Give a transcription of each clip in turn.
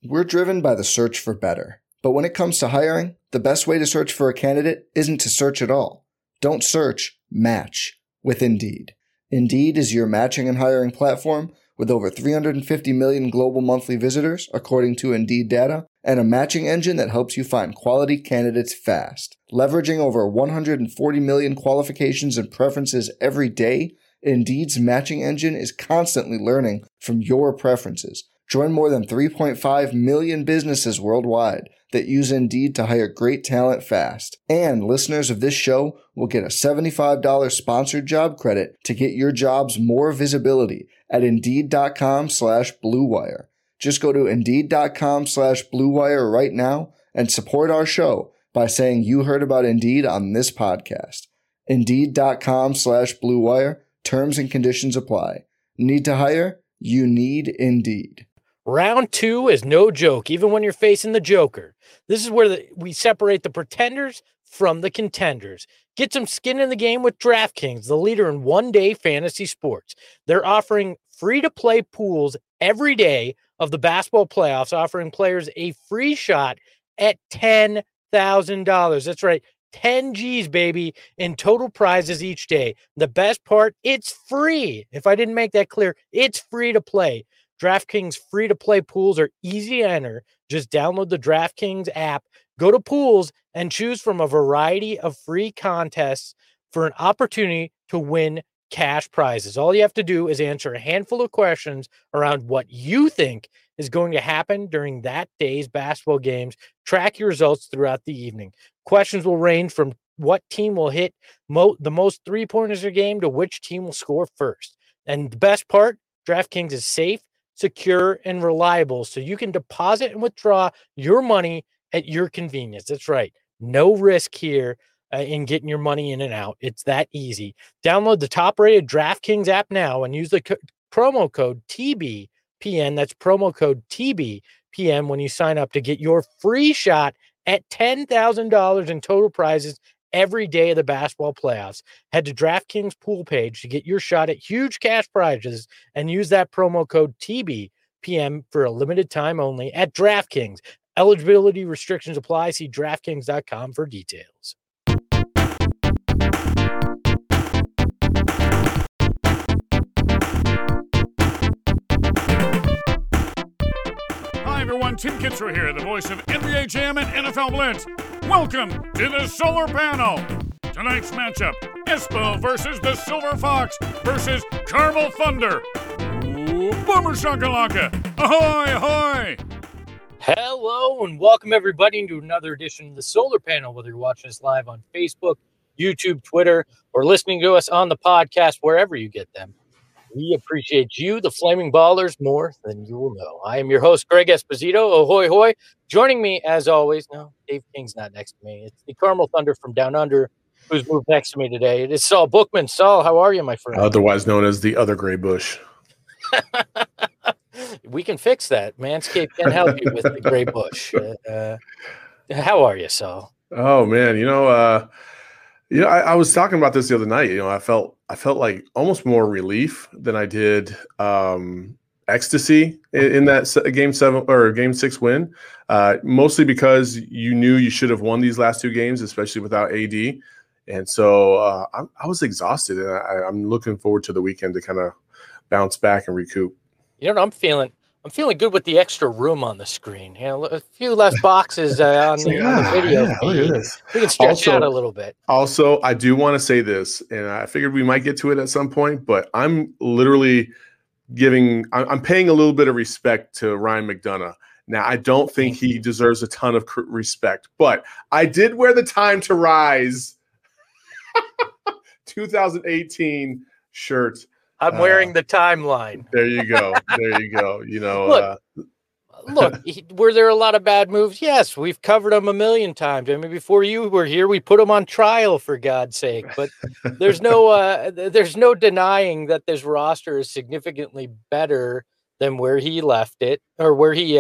We're driven by the search for better. But when it comes to hiring, the best way to search for a candidate isn't to search at all. Don't search, match with Indeed. Indeed is your matching and hiring platform with over 350 million global monthly visitors, according to Indeed data, and a matching engine that helps you find quality candidates fast. Leveraging over 140 million qualifications and preferences every day, Indeed's matching engine is constantly learning from your preferences. Join more than 3.5 million businesses worldwide that use Indeed to hire great talent fast. And listeners of this show will get a $75 sponsored job credit to get your jobs more visibility at Indeed.com/Blue Wire. Just go to Indeed.com/Blue Wire right now and support our show by saying you heard about Indeed on this podcast. Indeed.com/Blue Wire. Terms and conditions apply. Need to hire? You need Indeed. Round 2 is no joke, even when you're facing the Joker. This is where we separate the pretenders from the contenders. Get some skin in the game with DraftKings, the leader in one-day fantasy sports. They're offering free-to-play pools every day of the basketball playoffs, offering players a free shot at $10,000. That's right, 10 G's, baby, in total prizes each day. The best part, it's free. If I didn't make that clear, it's free to play. DraftKings free-to-play pools are easy to enter. Just download the DraftKings app, go to pools, and choose from a variety of free contests for an opportunity to win cash prizes. All you have to do is answer a handful of questions around what you think is going to happen during that day's basketball games. Track your results throughout the evening. Questions will range from what team will hit the most three-pointers a game to which team will score first. And the best part, DraftKings is safe, secure, and reliable, so you can deposit and withdraw your money at your convenience. That's right. No risk here in getting your money in and out. It's that easy. Download the top-rated DraftKings app now and use the promo code TBPN. That's promo code TBPN when you sign up to get your free shot at $10,000 in total prizes every day of the basketball playoffs. Head to DraftKings pool page to get your shot at huge cash prizes and use that promo code TBPM for a limited time only at DraftKings. Eligibility restrictions apply. See DraftKings.com for details. Hi everyone, Tim Kitzrow here, the voice of NBA Jam and NFL Blitz. Welcome to the Solar Panel. Tonight's matchup, Espo versus the Silver Fox versus Carmel Thunder. Ooh, Boomer Shakalaka. Ahoy, ahoy. Hello and welcome everybody to another edition of the Solar Panel, whether you're watching us live on Facebook, YouTube, Twitter, or listening to us on the podcast, wherever you get them. We appreciate you, the Flaming Ballers, more than you will know. I am your host, Greg Esposito. Ahoy, hoy. Joining me, as always, no, Dave King's not next to me. It's the Carmel Thunder from Down Under, who's moved next to me today. It is Saul Bookman. Saul, how are you, my friend? Otherwise known as the other gray bush. We can fix that. Manscaped can help you with the gray bush. How are you, Saul? Oh, man. I was talking about this the other night. I felt like almost more relief than I did ecstasy in that game 7 or game 6 win. Mostly because you knew you should have won these last 2 games, especially without AD. And so I was exhausted, and I'm looking forward to the weekend to kind of bounce back and recoup. You know what I'm feeling? I'm feeling good with the extra room on the screen. A few less boxes on the video. Yeah, look at this. We can stretch out a little bit. Also, I do want to say this, and I figured we might get to it at some point, but I'm literally I'm paying a little bit of respect to Ryan McDonough. Now, I don't think he deserves a ton of respect, but I did wear the Time to Rise 2018 shirt. I'm wearing the timeline. There you go. There you go. Look, were there a lot of bad moves? Yes, we've covered them a million times. I mean, before you were here, we put them on trial, for God's sake. But there's no denying that this roster is significantly better than where he left it, or where he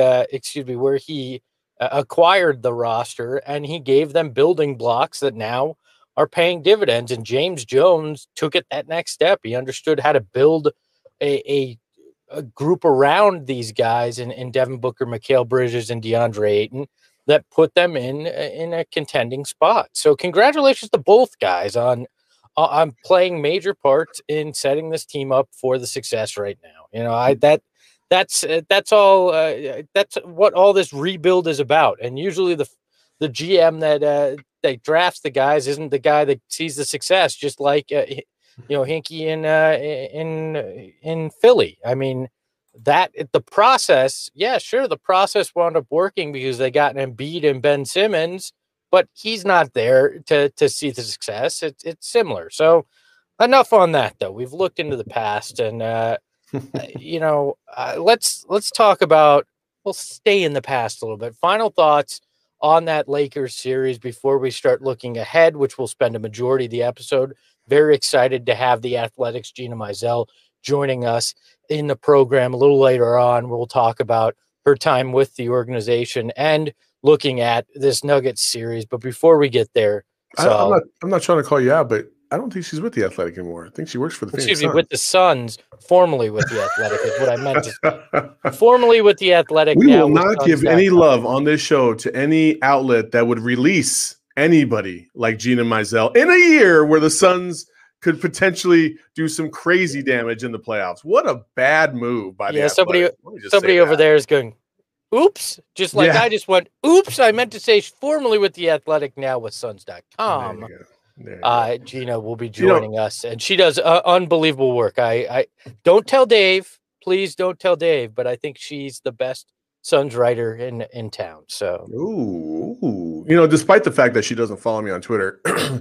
acquired the roster, and he gave them building blocks that now are paying dividends. And James Jones took it that next step. He understood how to build a a group around these guys in Devin Booker, Mikal Bridges, and DeAndre Ayton that put them in a contending spot. So congratulations to both guys on playing major parts in setting this team up for the success right now. You know, that's all. That's what all this rebuild is about. And usually the GM that drafts the guys isn't the guy that sees the success. Just like Hinkie in Philly. I mean, that the process. Yeah, sure, the process wound up working because they got an Embiid and Ben Simmons, but he's not there to see the success. It's similar. So enough on that, though. We've looked into the past, and let's talk about. We'll stay in the past a little bit. Final thoughts on that Lakers series before we start looking ahead, which we'll spend a majority of the episode. Very excited to have the Athletic's Gina Mizell joining us in the program a little later on. We'll talk about her time with the organization and looking at this Nuggets series. But before we get there, I'm not trying to call you out, but I don't think she's with the Athletic anymore. I think she works for the Phoenix Suns. With the Suns, formerly with the Athletic is what I meant to say. Formerly with the Athletic. We will not give any love on this show to any outlet that would release anybody like Gina Mizell in a year where the Suns could potentially do some crazy damage in the playoffs. What a bad move by the Athletic. Somebody over there is going, oops, just like I just went, oops, I meant to say formerly with the Athletic, now with Suns.com. Gina will be joining us, and she does unbelievable work. I don't tell Dave, please don't tell Dave, but I think she's the best Suns writer in town. So, despite the fact that she doesn't follow me on Twitter,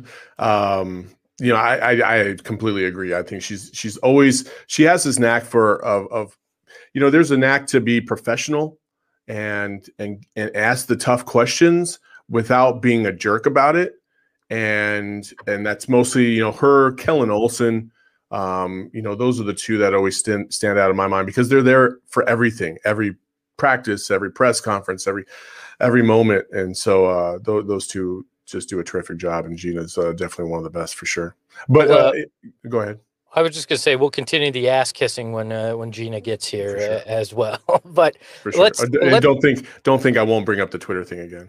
I completely agree. I think she has this knack there's a knack to be professional and ask the tough questions without being a jerk about it. And that's mostly, her, Kellen Olson, those are the two that always stand out in my mind because they're there for everything, every practice, every press conference, every moment. And so those two just do a terrific job. And Gina's definitely one of the best for sure. But go ahead. I was just going to say we'll continue the ass kissing when Gina gets here as well. But for sure. Don't think I won't bring up the Twitter thing again.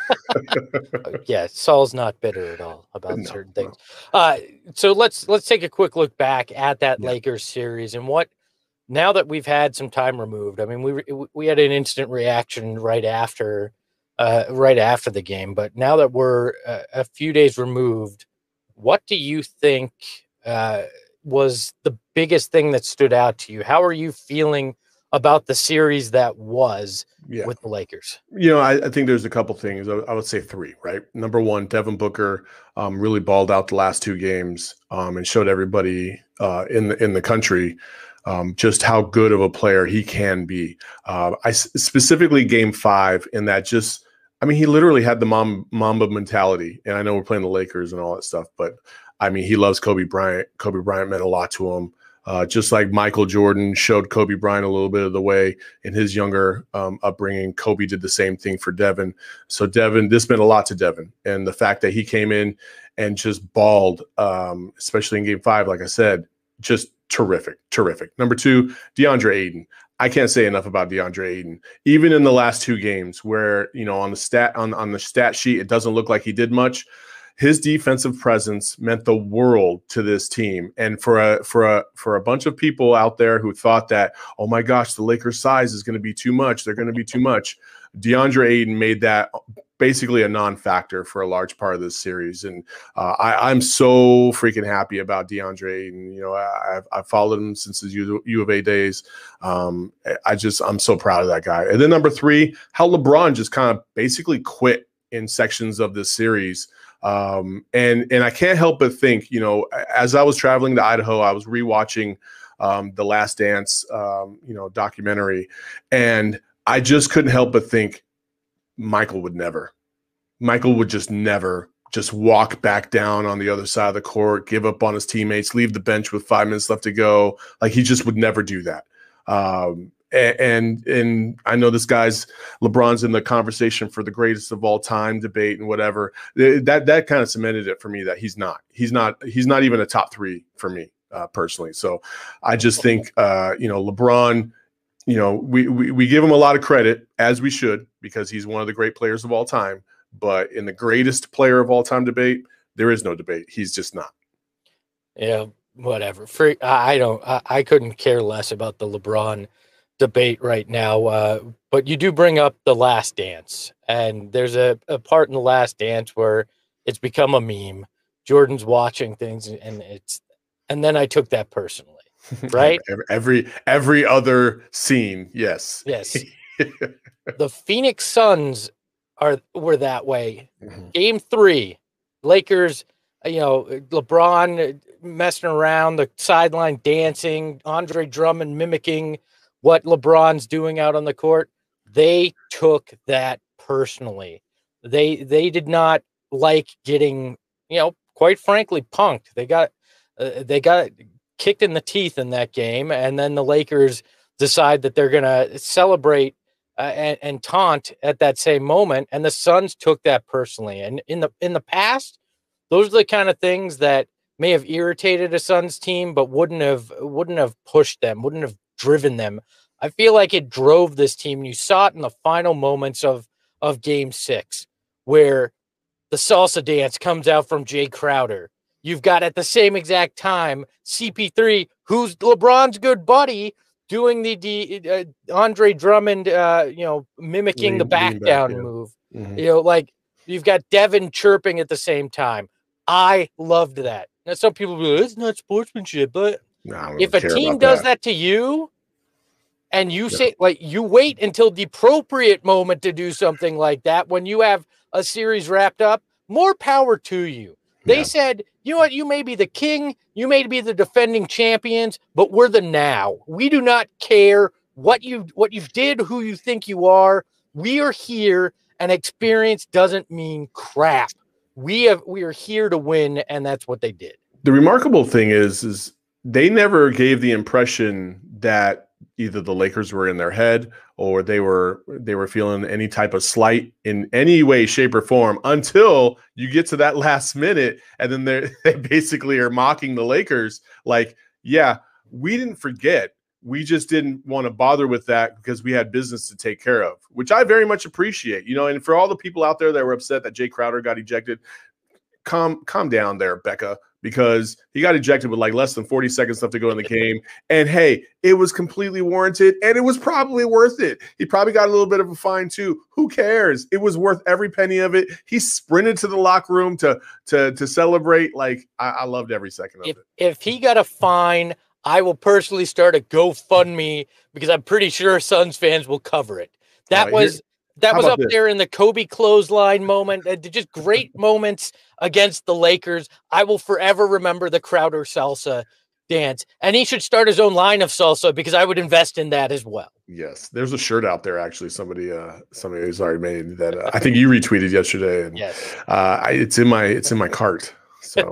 Yeah, Saul's not bitter at all about certain things. So let's take a quick look back at that Lakers series and now that we've had some time removed. I mean, we had an instant reaction right after the game, but now that we're a few days removed, what do you think was the biggest thing that stood out to you? How are you feeling about the series that was with the Lakers? I think there's a couple things. I would say three, right? Number one, Devin Booker really balled out the last two games and showed everybody in the country just how good of a player he can be. I specifically Game 5 in that he literally had the Mamba mentality. And I know we're playing the Lakers and all that stuff, but he loves Kobe Bryant. Kobe Bryant meant a lot to him. Just like Michael Jordan showed Kobe Bryant a little bit of the way in his younger upbringing, Kobe did the same thing for Devin. So this meant a lot to Devin. And the fact that he came in and just balled, especially in Game 5, like I said, just terrific. Number two, DeAndre Ayton. I can't say enough about DeAndre Ayton. Even in the last two games where, on the stat sheet, it doesn't look like he did much. His defensive presence meant the world to this team. And for a bunch of people out there who thought that, oh my gosh, the Lakers' size is going to be too much. They're going to be too much. DeAndre Ayton made that basically a non-factor for a large part of this series. And I'm so freaking happy about DeAndre Ayton. I've followed him since his U of A days. I'm so proud of that guy. And then number three, how LeBron just kind of basically quit in sections of this series. And I can't help but think, as I was traveling to Idaho, I was rewatching the Last Dance, documentary, and I just couldn't help but think Michael would just never just walk back down on the other side of the court, give up on his teammates, leave the bench with 5 minutes left to go. Like he just would never do that. And I know LeBron's in the conversation for the greatest of all time debate and whatever. That kind of cemented it for me that he's not even a top three for me. personally. So I just think, LeBron, we give him a lot of credit, as we should, because he's one of the great players of all time. But in the greatest player of all time debate, there is no debate. He's just not. Yeah, whatever. I couldn't care less about the LeBron debate right now. But you do bring up The Last Dance, and there's a part in The Last Dance where it's become a meme. Jordan's watching things, and then I took that personally, right? every other scene, yes. The Phoenix Suns were that way. Mhm. Game 3, Lakers. LeBron messing around the sideline, dancing. Andre Drummond mimicking what LeBron's doing out on the court. They took that personally. They did not like getting, quite frankly, punked. They got kicked in the teeth in that game, and then the Lakers decide that they're going to celebrate and taunt at that same moment, and the Suns took that personally. And in the past, those are the kind of things that may have irritated a Suns team, but wouldn't have pushed them, wouldn't have driven them. I feel like it drove this team. And you saw it in the final moments of Game 6, where the salsa dance comes out from Jay Crowder. You've got at the same exact time CP3, who's LeBron's good buddy, doing the Andre Drummond, mimicking the back down move. Mhm. You've got Devin chirping at the same time. I loved that. Now, some people will be like, it's not sportsmanship, but if a team does that to you, and you say, you wait until the appropriate moment to do something like that when you have a series wrapped up, more power to you. They said, you know what, you may be the king, you may be the defending champions, but we're the now. We do not care what you did, who you think you are. We are here, and experience doesn't mean crap. We are here to win, and that's what they did. The remarkable thing is they never gave the impression that either the Lakers were in their head or they were feeling any type of slight in any way, shape, or form until you get to that last minute, and then they basically are mocking the Lakers. Like, yeah, we didn't forget. We just didn't want to bother with that because we had business to take care of, which I very much appreciate. And for all the people out there that were upset that Jay Crowder got ejected, calm down there, Becca, because he got ejected with less than 40 seconds left to go in the game. And hey, it was completely warranted, and it was probably worth it. He probably got a little bit of a fine too. Who cares? It was worth every penny of it. He sprinted to the locker room to celebrate. I loved every second of it. If he got a fine, I will personally start a GoFundMe because I'm pretty sure Suns fans will cover it. That was up there in the Kobe clothesline moment. Just great moments against the Lakers. I will forever remember the Crowder salsa dance. And he should start his own line of salsa because I would invest in that as well. Yes. There's a shirt out there, actually. Somebody who's already made that. I think you retweeted yesterday. And yes. It's in my cart. So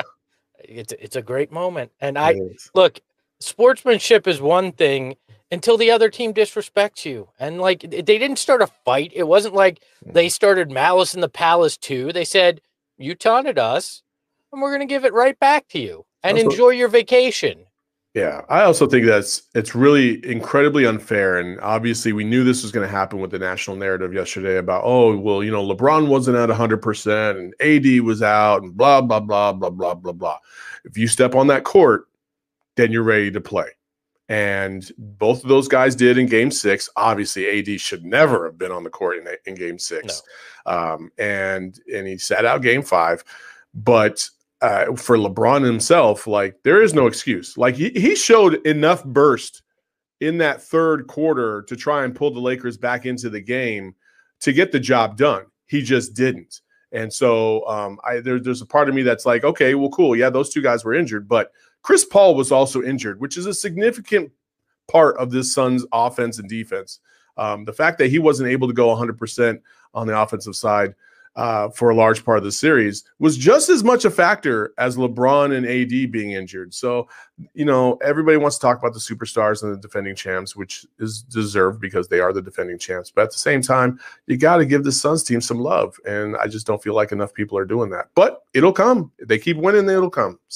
it's a great moment. And look, sportsmanship is one thing until the other team disrespects you. And they didn't start a fight. It wasn't like they started Malice in the Palace too. They said, you taunted us and we're going to give it right back to you and enjoy your vacation. Yeah. I also think it's really incredibly unfair. And obviously we knew this was going to happen with the national narrative yesterday about, LeBron wasn't at 100% and AD was out and blah, blah, blah, blah, blah, blah, blah. If you step on that court, then you're ready to play. And both of those guys did in Game 6. Obviously, AD should never have been on the court in Game 6. No. And he sat out Game 5. But for LeBron himself, there is no excuse. He showed enough burst in that third quarter to try and pull the Lakers back into the game to get the job done. He just didn't. And so there's a part of me that's like, okay, well, cool. Yeah, those two guys were injured, but Chris Paul was also injured, which is a significant part of this Suns offense and defense. The fact that he wasn't able to go 100% on the offensive side for a large part of the series was just as much a factor as LeBron and AD being injured. So, everybody wants to talk about the superstars and the defending champs, which is deserved because they are the defending champs. But at the same time, you got to give the Suns team some love. And I just don't feel like enough people are doing that. But it'll come. If they keep winning, it'll come. So.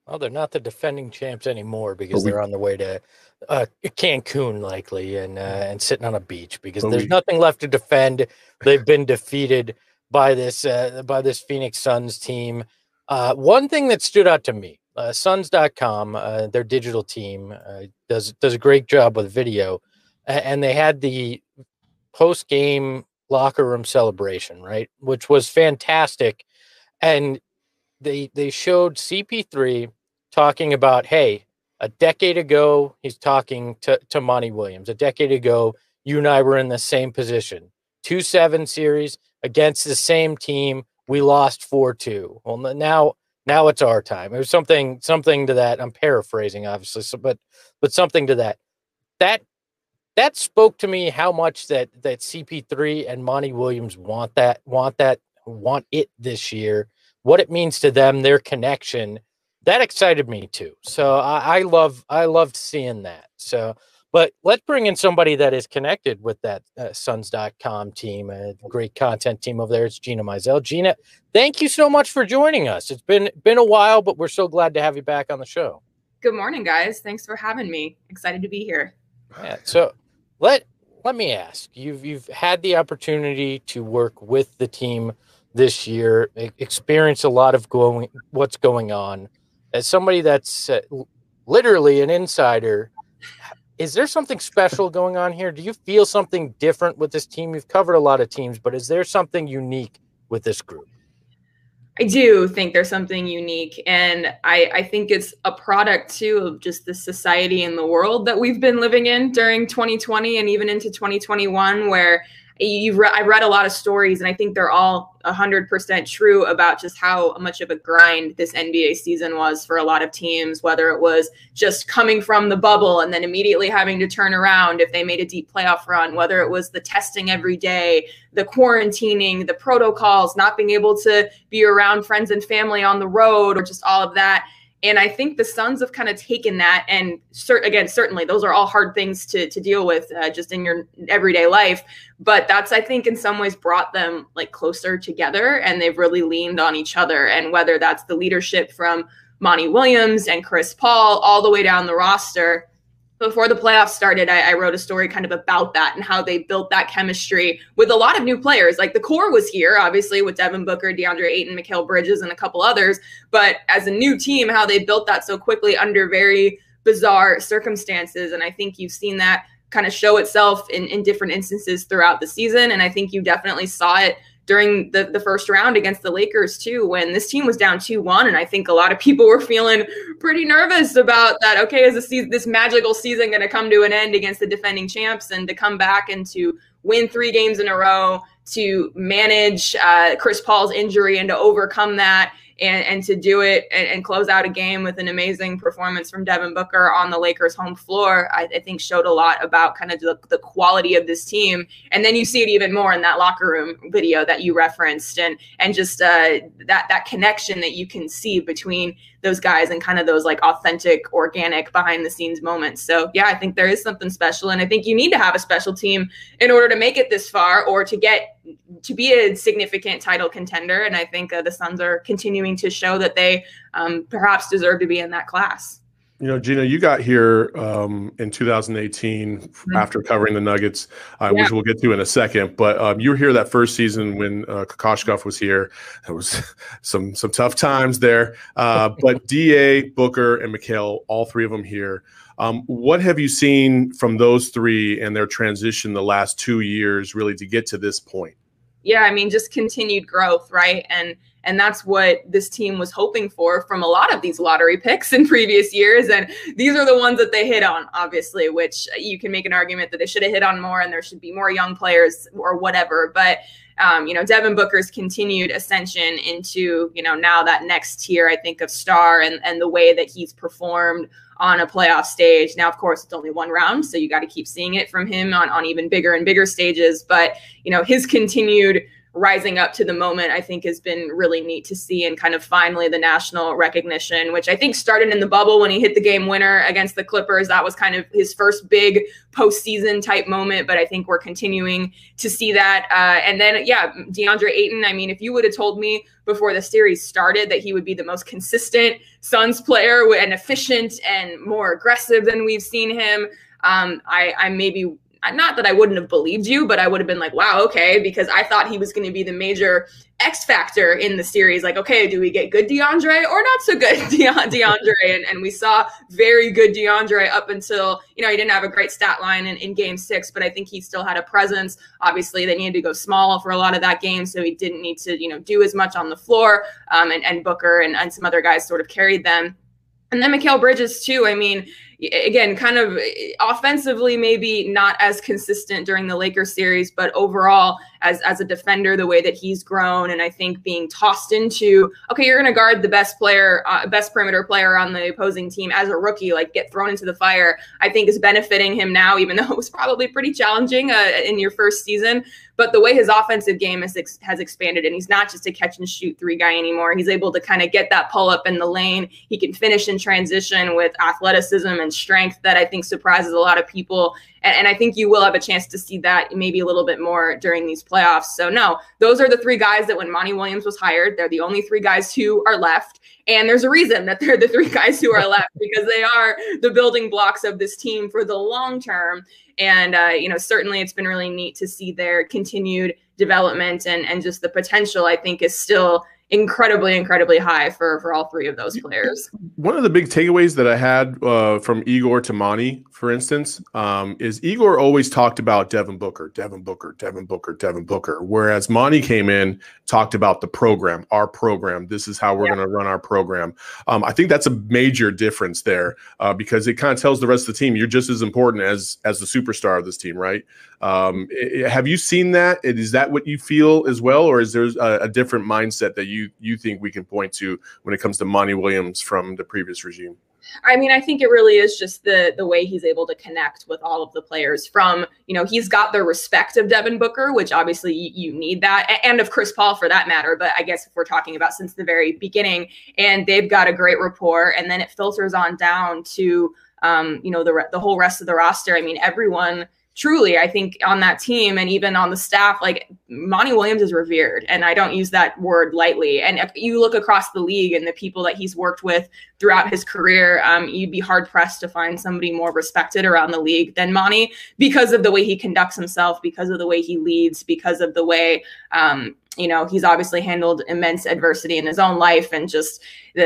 Well, they're not the defending champs anymore because they're on the way to Cancun likely and sitting on a beach because there's nothing left to defend. They've been defeated by this Phoenix Suns team. One thing that stood out to me, Suns.com, their digital team does a great job with video, and they had the post-game locker room celebration, right, which was fantastic, and they showed CP3 talking about, hey, a decade ago, he's talking to Monty Williams. A decade ago, you and I were in the same position. 2-7 series against the same team. We lost 4-2. Well, now it's our time. It was something to that. I'm paraphrasing, obviously, but something to that. That spoke to me how much that CP3 and Monty Williams want it this year. What it means to them, their connection. That excited me too. So I loved seeing that. So, but let's bring in somebody that is connected with that Suns.com team, a great content team over there. It's Gina Mizell. Gina, thank you so much for joining us. It's been a while, but we're so glad to have you back on the show. Good morning, guys. Thanks for having me. Excited to be here. Yeah. So let me ask, you've had the opportunity to work with the team this year, experience a lot of what's going on. As somebody that's literally an insider, is there something special going on here? Do you feel something different with this team? You've covered a lot of teams, but is there something unique with this group? I do think there's something unique, and I think it's a product too of just the society and the world that we've been living in during 2020 and even into 2021, where I read a lot of stories, and I think they're all 100% true about just how much of a grind this NBA season was for a lot of teams, whether it was just coming from the bubble and then immediately having to turn around if they made a deep playoff run, whether it was the testing every day, the quarantining, the protocols, not being able to be around friends and family on the road, or just all of that. And I think the Suns have kind of taken that, and certainly those are all hard things to deal with just in your everyday life. But that's, I think, in some ways brought them like closer together, and they've really leaned on each other. And whether that's the leadership from Monty Williams and Chris Paul all the way down the roster. Before the playoffs started, I wrote a story kind of about that and how they built that chemistry with a lot of new players. Like the core was here, obviously, with Devin Booker, DeAndre Ayton, Mikal Bridges, and a couple others. But as a new team, how they built that so quickly under very bizarre circumstances. And I think you've seen that kind of show itself in different instances throughout the season. And I think you definitely saw it during the first round against the Lakers too, when this team was down 2-1. And I think a lot of people were feeling pretty nervous about that. Okay, is this magical season going to come to an end against the defending champs? And to come back and to win 3 games in a row, to manage Chris Paul's injury and to overcome that, and to do it and close out a game with an amazing performance from Devin Booker on the Lakers home floor, I think showed a lot about kind of the quality of this team. And then you see it even more in that locker room video that you referenced, and just that connection that you can see between those guys and kind of those like authentic, organic behind the scenes moments. So yeah, I think there is something special, and I think you need to have a special team in order to make it this far or to be a significant title contender. And I think the Suns are continuing to show that they perhaps deserve to be in that class. You know, Gina, you got here in 2018 after covering the Nuggets, which we'll get to in a second. But you were here that first season when Kokoshkov was here. There was some tough times there. But DA, Booker, and Mikal, all 3 of them here. What have you seen from those 3 and their transition the last 2 years really to get to this point? Yeah, I mean, just continued growth, right? And that's what this team was hoping for from a lot of these lottery picks in previous years. And these are the ones that they hit on, obviously, which you can make an argument that they should have hit on more and there should be more young players or whatever. But, Devin Booker's continued ascension into, now that next tier, I think, of star and the way that he's performed on a playoff stage. Now, of course, it's only 1 round, so you got to keep seeing it from him on even bigger and bigger stages. But, his continued rising up to the moment, I think has been really neat to see, and kind of finally the national recognition, which I think started in the bubble when he hit the game winner against the Clippers. That was kind of his first big postseason type moment, but I think we're continuing to see that. And then, DeAndre Ayton, I mean, if you would have told me before the series started that he would be the most consistent Suns player and efficient and more aggressive than we've seen him, I maybe, not that I wouldn't have believed you, but I would have been like, wow, okay, because I thought he was going to be the major X factor in the series. Like, okay, do we get good DeAndre or not so good DeAndre? And we saw very good DeAndre up until, he didn't have a great stat line in game 6, but I think he still had a presence. Obviously, they needed to go small for a lot of that game, so he didn't need to, do as much on the floor. And Booker and some other guys sort of carried them. And then Mikal Bridges, too. I mean, again, kind of offensively, maybe not as consistent during the Lakers series, but overall, as a defender, the way that he's grown, and I think being tossed into, okay, you're going to guard the best perimeter player on the opposing team as a rookie, like get thrown into the fire, I think is benefiting him now, even though it was probably pretty challenging in your first season. But the way his offensive game has expanded, and he's not just a catch and shoot 3 guy anymore. He's able to kind of get that pull up in the lane. He can finish in transition with athleticism and strength that I think surprises a lot of people. And I think you will have a chance to see that maybe a little bit more during these playoffs. So no, those are the 3 guys that when Monty Williams was hired, they're the only 3 guys who are left. And there's a reason that they're the 3 guys who are left, because they are the building blocks of this team for the long term. And, certainly it's been really neat to see their continued development, and just the potential, I think, is still incredibly, incredibly high for all 3 of those players. One of the big takeaways that I had from Igor to Monty, for instance, is Igor always talked about Devin Booker, whereas Monty came in, talked about the program, our program. This is how we're going to run our program. I think that's a major difference there, because it kind of tells the rest of the team you're just as important as the superstar of this team, right? Have you seen that? Is that what you feel as well, or is there a different mindset that you think we can point to when it comes to Monty Williams from the previous regime? I mean, I think it really is just the way he's able to connect with all of the players. From, he's got the respect of Devin Booker, which obviously you need that, and of Chris Paul for that matter. But I guess if we're talking about since the very beginning, and they've got a great rapport, and then it filters on down to, the whole rest of the roster. I mean, everyone truly, I think, on that team and even on the staff, like Monty Williams is revered, and I don't use that word lightly. And if you look across the league and the people that he's worked with throughout his career, you'd be hard pressed to find somebody more respected around the league than Monty, because of the way he conducts himself, because of the way he leads, because of the way, he's obviously handled immense adversity in his own life, and just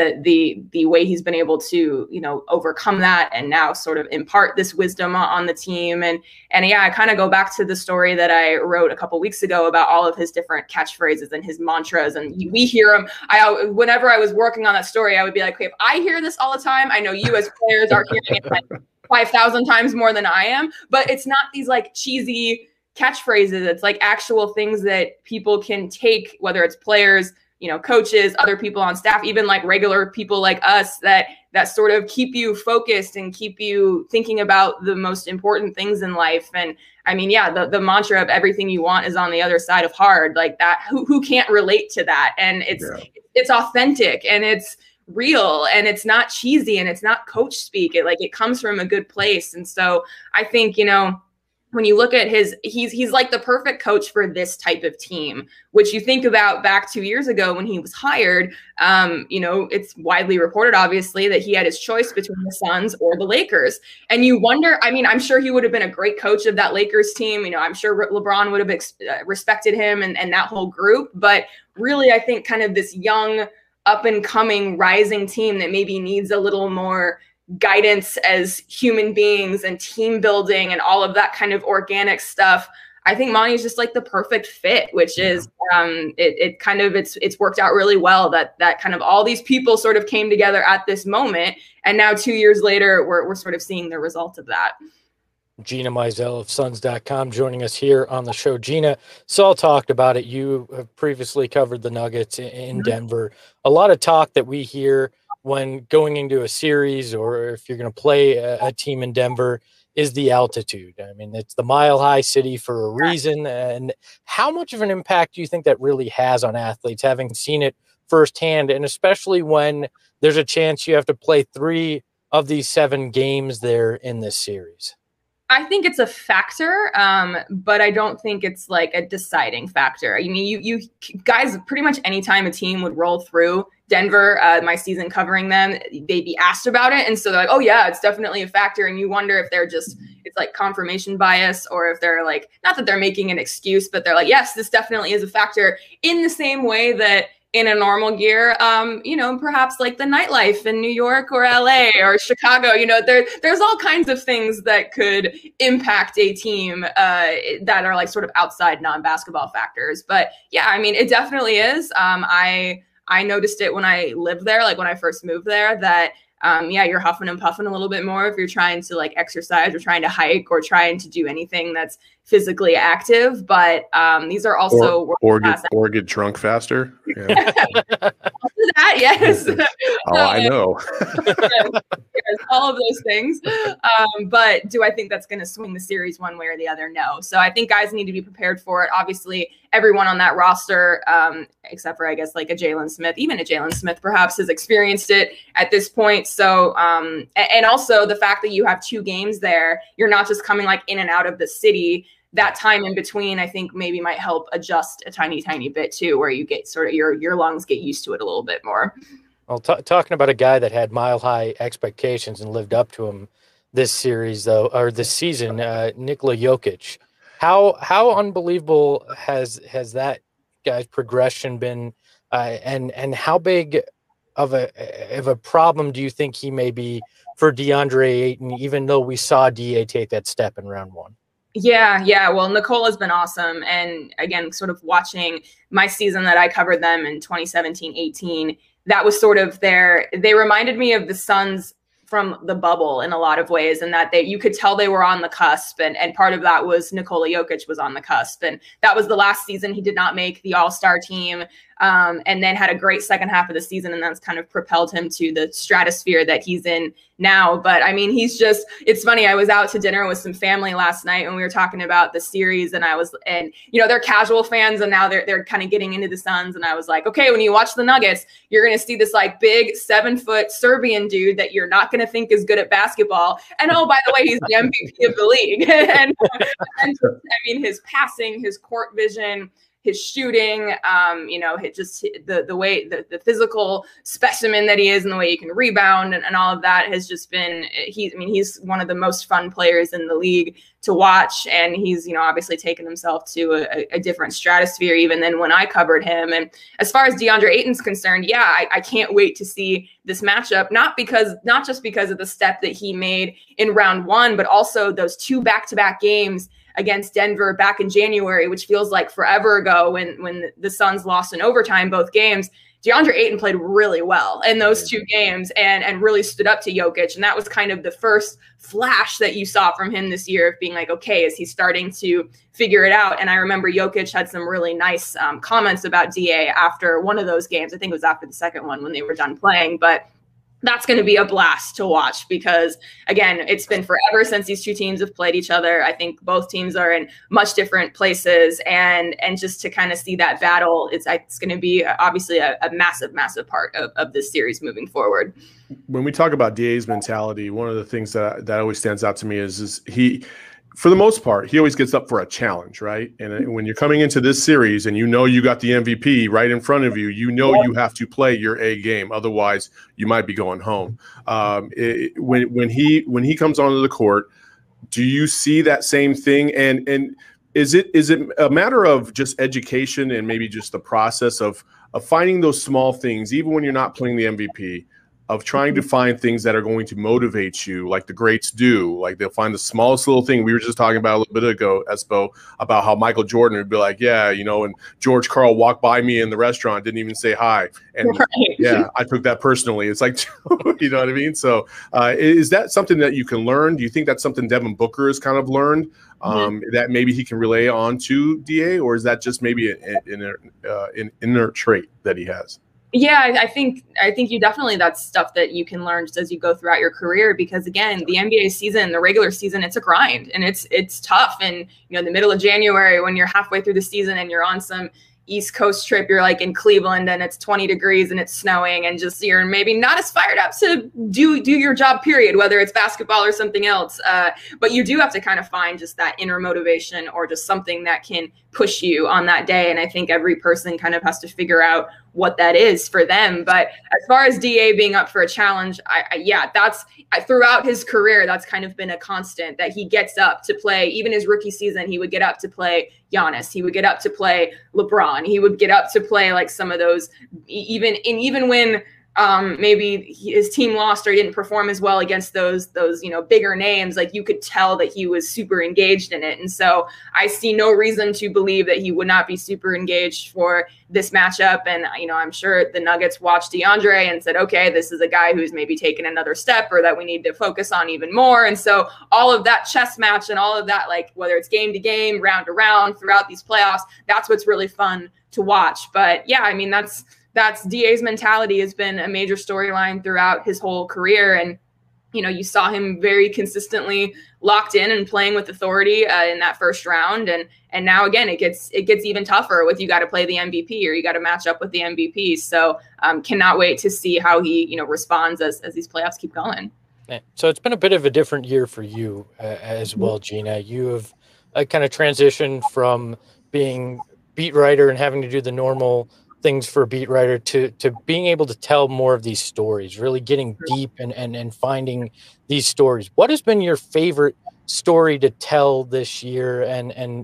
the way he's been able to, overcome that, and now sort of impart this wisdom on the team. And yeah, I kind of go back to the story that I wrote a couple weeks ago about all of his different catchphrases and his mantras, and we hear them. Whenever I was working on that story, I would be like, okay, if I hear this all the time, I know you as players are hearing it like 5,000 times more than I am, but it's not these like cheesy catchphrases. It's like actual things that people can take, whether it's players, coaches, other people on staff, even like regular people like us, that sort of keep you focused and keep you thinking about the most important things in life. And I mean, yeah, the mantra of everything you want is on the other side of hard, like that. Who can't relate to that? And it's authentic, and it's real, and it's not cheesy, and it's not coach speak. It comes from a good place. And so I think, when you look at he's like the perfect coach for this type of team, which you think about back 2 years ago when he was hired. It's widely reported, obviously, that he had his choice between the Suns or the Lakers. And you wonder, I mean, I'm sure he would have been a great coach of that Lakers team. I'm sure LeBron would have respected him and that whole group. But really, I think kind of this young, up and coming, rising team that maybe needs a little more guidance as human beings and team building and all of that kind of organic stuff. I think Monty is just like the perfect fit, which is it's worked out really well that kind of all these people sort of came together at this moment. And now 2 years later, we're sort of seeing the result of that. Gina Mizell of Suns.com joining us here on the show. Gina, Saul talked about it. You have previously covered the Nuggets in Denver. A lot of talk that we hear when going into a series, or if you're going to play a team in Denver, is the altitude. I mean, it's the Mile High City for a reason. And how much of an impact do you think that really has on athletes, having seen it firsthand, and especially when there's a chance you have to play 3 of these 7 games there in this series? I think it's a factor, but I don't think it's like a deciding factor. I mean, you guys, pretty much anytime a team would roll through Denver, my season covering them, they'd be asked about it. And so they're like, oh yeah, it's definitely a factor. And you wonder if they're just, it's like confirmation bias, or if they're like, not that they're making an excuse, but they're like, yes, this definitely is a factor, in the same way that in a normal year, perhaps like the nightlife in New York or LA or Chicago, there's all kinds of things that could impact a team that are like sort of outside non-basketball factors. But yeah, I mean, it definitely is. I noticed it when I lived there, like when I first moved there, that you're huffing and puffing a little bit more if you're trying to like exercise or trying to hike or trying to do anything that's physically active. But these are also or get drunk faster. Yeah. That, yes. I know. Yes, all of those things. But do I think that's going to swing the series one way or the other? No. So I think guys need to be prepared for it. Obviously, everyone on that roster, except for, I guess, like a Jalen Smith, even a Jalen Smith perhaps, has experienced it at this point. So, and also the fact that you have 2 games there, you're not just coming like in and out of the city. That time in between, I think maybe might help adjust a tiny, tiny bit too, where you get sort of your lungs get used to it a little bit more. Well, talking about a guy that had mile high expectations and lived up to them this series, though, or this season, Nikola Jokic. How unbelievable has that guy's progression been, and how big of a problem do you think he may be for DeAndre Ayton, even though we saw DA take that step in round 1? Yeah. Well, Nikola's been awesome. And again, sort of watching my season that I covered them in 2017-18, that was sort of they reminded me of the Suns from the bubble in a lot of ways, and that you could tell they were on the cusp. And part of that was Nikola Jokic was on the cusp. And that was the last season he did not make the All-Star team, and then had a great second half of the season. And that's kind of propelled him to the stratosphere that he's in now. But I mean, it's funny. I was out to dinner with some family last night and we were talking about the series, and they're casual fans, and now they're kind of getting into the Suns. And I was like, okay, when you watch the Nuggets, you're going to see this like big 7-foot Serbian dude that you're not going to think is good at basketball. And oh, by the way, he's the MVP of the league. and I mean, his passing, his court vision, his shooting, the way the physical specimen that he is, and the way he can rebound and all of that has just been, he's one of the most fun players in the league to watch. And he's, obviously taken himself to a different stratosphere even than when I covered him. And as far as DeAndre Ayton's concerned, I can't wait to see this matchup, not just because of the step that he made in round 1, but also those 2 back-to-back games against Denver back in January, which feels like forever ago when the Suns lost in overtime both games. DeAndre Ayton played really well in those 2 games and really stood up to Jokic. And that was kind of the first flash that you saw from him this year of being like, okay, is he starting to figure it out? And I remember Jokic had some really nice comments about DA after one of those games. I think it was after the second one when they were done playing. But that's going to be a blast to watch because, again, it's been forever since these 2 teams have played each other. I think both teams are in much different places, and just to kind of see that battle, it's going to be obviously a massive, massive part of this series moving forward. When we talk about DA's mentality, one of the things that always stands out to me is he, for the most part, he always gets up for a challenge, right? And when you're coming into this series and you got the MVP right in front of you, you have to play your A game. Otherwise, you might be going home. When he comes onto the court, do you see that same thing? And is it a matter of just education and maybe just the process of finding those small things, even when you're not playing the MVP, of trying to find things that are going to motivate you, like the greats do? Like they'll find the smallest little thing. We were just talking about a little bit ago, Espo, about how Michael Jordan would be like, and George Karl walked by me in the restaurant, didn't even say hi. And right. I took that personally. It's like, you know what I mean? So is that something that you can learn? Do you think that's something Devin Booker has kind of learned that maybe he can relay on to DA, or is that just maybe an inner trait that he has? Yeah, I think you definitely, that's stuff that you can learn just as you go throughout your career, because again, the NBA season, the regular season, it's a grind and it's tough. And in the middle of January, when you're halfway through the season and you're on some East Coast trip, you're like in Cleveland and it's 20 degrees and it's snowing and just you're maybe not as fired up to do your job, period, whether it's basketball or something else. But you do have to kind of find just that inner motivation or just something that can push you on that day. And I think every person kind of has to figure out what that is for them. But as far as DA being up for a challenge, that's throughout his career, that's kind of been a constant, that he gets up to play. Even his rookie season, he would get up to play Giannis. He would get up to play LeBron. He would get up to play like some of those, even when maybe his team lost or he didn't perform as well against those bigger names, like you could tell that he was super engaged in it. And so I see no reason to believe that he would not be super engaged for this matchup. And I'm sure the Nuggets watched DeAndre and said, okay, this is a guy who's maybe taken another step or that we need to focus on even more. And so all of that chess match and all of that, like whether it's game to game, round to round throughout these playoffs, that's what's really fun to watch. But yeah, I mean, that's DA's mentality has been a major storyline throughout his whole career. And, you saw him very consistently locked in and playing with authority in that first round. And now, again, it gets even tougher with you got to play the MVP or you got to match up with the MVP. So cannot wait to see how he, responds as these playoffs keep going. So it's been a bit of a different year for you as well, Gina. You have kind of transitioned from being beat writer and having to do the normal things for a beat writer to being able to tell more of these stories, really getting deep and finding these stories. What has been your favorite story to tell this year, and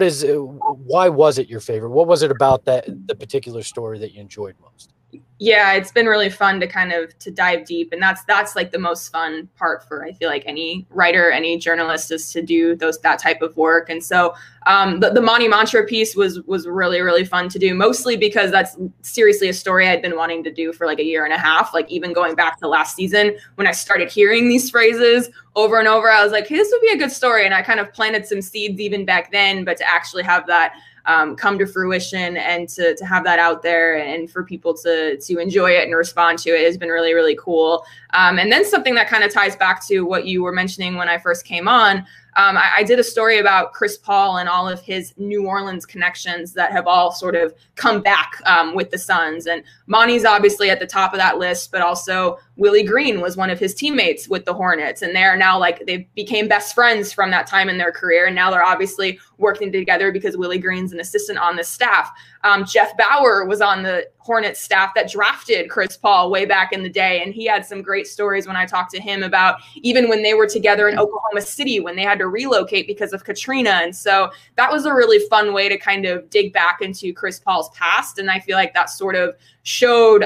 why was it your favorite? What was it about the particular story that you enjoyed most? Yeah, it's been really fun to dive deep. And that's like the most fun part for, I feel like, any writer, any journalist, is to do that type of work. And so the Monty Mantra piece was really, really fun to do, mostly because that's seriously a story I'd been wanting to do for like a year and a half. Like even going back to last season, when I started hearing these phrases over and over, I was like, hey, this would be a good story. And I kind of planted some seeds even back then, but to actually have that come to fruition and to have that out there and for people to enjoy it and respond to it has been really, really cool. And then something that kind of ties back to what you were mentioning when I first came on, I did a story about Chris Paul and all of his New Orleans connections that have all sort of come back with the Suns. And Monty's obviously at the top of that list, but also Willie Green was one of his teammates with the Hornets. And they're now they became best friends from that time in their career. And now they're obviously working together because Willie Green's an assistant on the staff. Jeff Bauer was on the Hornets staff that drafted Chris Paul way back in the day. And he had some great stories when I talked to him about even when they were together in Oklahoma City, when they had to relocate because of Katrina. And so that was a really fun way to kind of dig back into Chris Paul's past. And I feel like that sort of showed,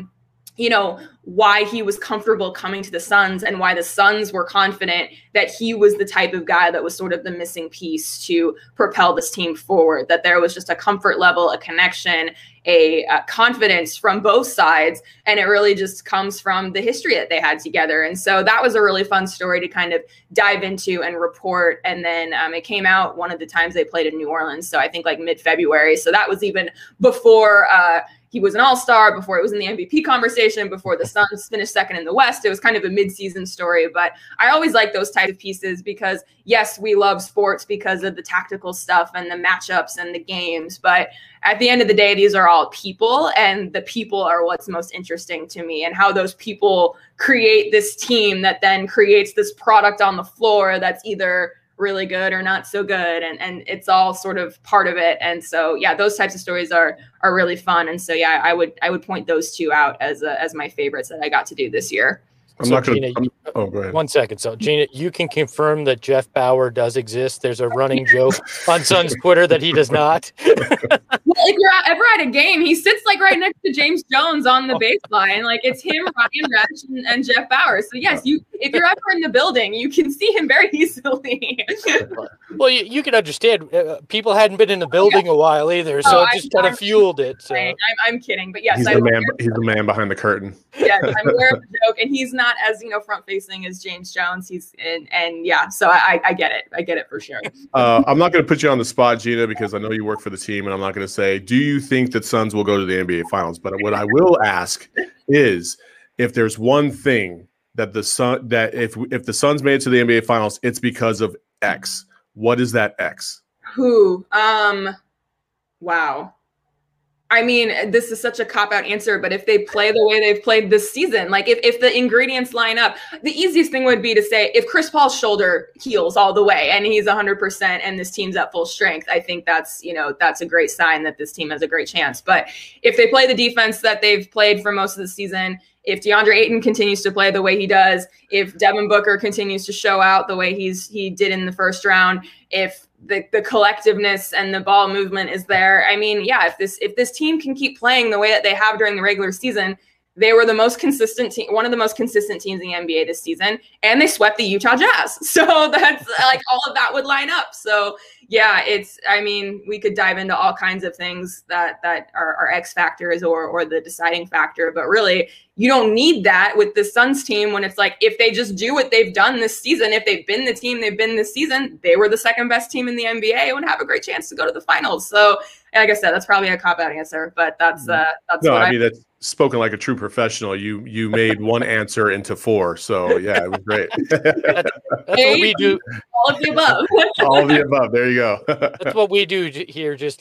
why he was comfortable coming to the Suns and why the Suns were confident that he was the type of guy that was sort of the missing piece to propel this team forward, that there was just a comfort level, a connection, a confidence from both sides. And it really just comes from the history that they had together. And so that was a really fun story to kind of dive into and report. And then it came out one of the times they played in New Orleans. So I think like mid-February. So that was even before he was an all-star, before it was in the MVP conversation, before the Suns finished second in the West. It was kind of a mid-season story. But I always like those types of pieces because, yes, we love sports because of the tactical stuff and the matchups and the games. But at the end of the day, these are all people, and the people are what's most interesting to me, and how those people create this team that then creates this product on the floor that's either really good or not so good, and it's all sort of part of it. And so yeah, those types of stories are really fun. And so yeah, I would point those two out as my favorites that I got to do this year. Go ahead. 1 second. So, Gina, you can confirm that Jeff Bauer does exist. There's a running joke on Suns Twitter that he does not. Well, if you're ever at a game, he sits like right next to James Jones on the baseline. Like it's him, Ryan Resch, and Jeff Bauer. So yes, if you're ever in the building, you can see him very easily. Well, you can understand. People hadn't been in the building a while either, so it just kind of fueled it. So. I'm kidding, but yes, he's the man behind the curtain. Yes, I'm aware of the joke, and he's not as front facing as James Jones. He's and yeah, so I get it. I get it for sure. I'm not going to put you on the spot, Gina, because I know you work for the team, and I'm not going to say, do you think think that Suns will go to the NBA Finals, but what I will ask is if there's one thing that if the Suns made it to the NBA Finals, it's because of X. What is that X? Who? Wow. I mean, this is such a cop-out answer, but if they play the way they've played this season, like if the ingredients line up, the easiest thing would be to say if Chris Paul's shoulder heals all the way and he's 100% and this team's at full strength, I think that's a great sign that this team has a great chance. But if they play the defense that they've played for most of the season, if DeAndre Ayton continues to play the way he does, if Devin Booker continues to show out the way he did in the first round, if the collectiveness and the ball movement is there. I mean, yeah, if this team can keep playing the way that they have during the regular season, they were the most consistent team, one of the most consistent teams in the NBA this season, and they swept the Utah Jazz. So that's like all of that would line up. So yeah, we could dive into all kinds of things that are X factors or the deciding factor, but really you don't need that with the Suns team when it's like, if they just do what they've done this season, if they've been the team they've been this season, they were the second best team in the NBA and would have a great chance to go to the finals. So like I said, that's probably a cop-out answer, but that's that's spoken like a true professional. You made one answer into four. So yeah, it was great. That's what we do. All of the above. All of the above. There you go. That's what we do here, just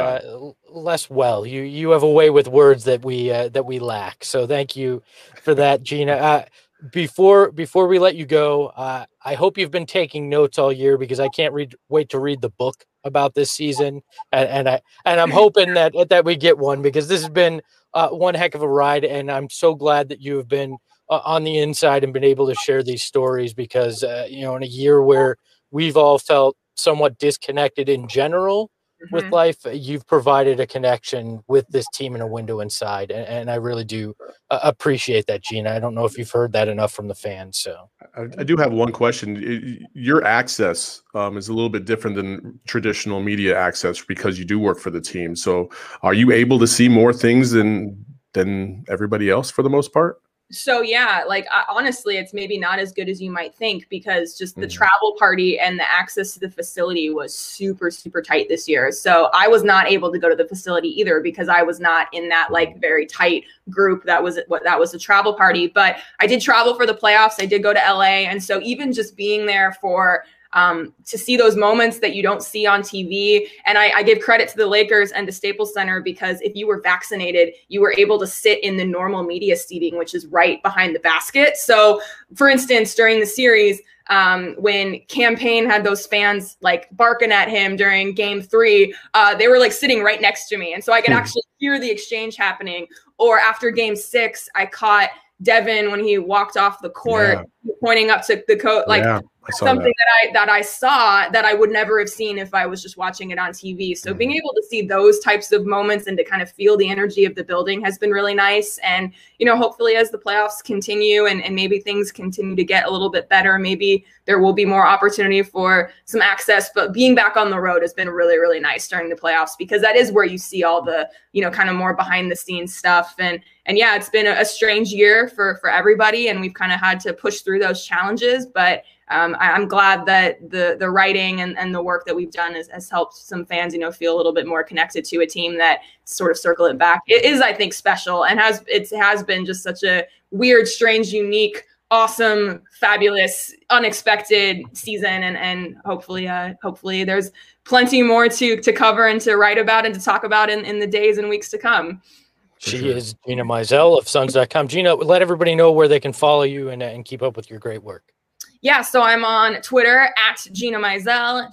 less well. You have a way with words that we lack. So thank you for that, Gina. Before we let you go, I hope you've been taking notes all year because I can't wait to read the book about this season, and I'm hoping that we get one because this has been one heck of a ride, and I'm so glad that you have been on the inside and been able to share these stories because in a year where we've all felt somewhat disconnected in general with life, you've provided a connection with this team in a window inside, and I really do appreciate that, Gina. I don't know if you've heard that enough from the fans. So I do have one question. Your access is a little bit different than traditional media access because you do work for the team. So are you able to see more things than everybody else for the most part? So yeah, honestly, it's maybe not as good as you might think because just the travel party and the access to the facility was super, super tight this year. So I was not able to go to the facility either because I was not in that very tight group that was the travel party. But I did travel for the playoffs. I did go to LA. And so even just being there for to see those moments that you don't see on TV. And I give credit to the Lakers and to Staples Center because if you were vaccinated, you were able to sit in the normal media seating, which is right behind the basket. So for instance, during the series, when Campaign had those fans barking at him during game 3, they were sitting right next to me. And so I could actually hear the exchange happening. Or after game 6, I caught Devin when he walked off the court pointing up to the coach, something that I saw that I would never have seen if I was just watching it on TV. So being able to see those types of moments and to kind of feel the energy of the building has been really nice. And, hopefully as the playoffs continue and maybe things continue to get a little bit better, maybe there will be more opportunity for some access, but being back on the road has been really, really nice during the playoffs because that is where you see all the, kind of more behind the scenes stuff. And yeah, it's been a strange year for everybody. And we've kind of had to push through those challenges, but I'm glad that the writing and the work that we've done has helped some fans, feel a little bit more connected to a team that sort of circle it back. It is, I think, special and it has been just such a weird, strange, unique, awesome, fabulous, unexpected season. And hopefully there's plenty more to cover and to write about and to talk about in the days and weeks to come. She is Gina Mizell of Suns.com. Gina, let everybody know where they can follow you and keep up with your great work. Yeah, so I'm on Twitter at Gina Mizell,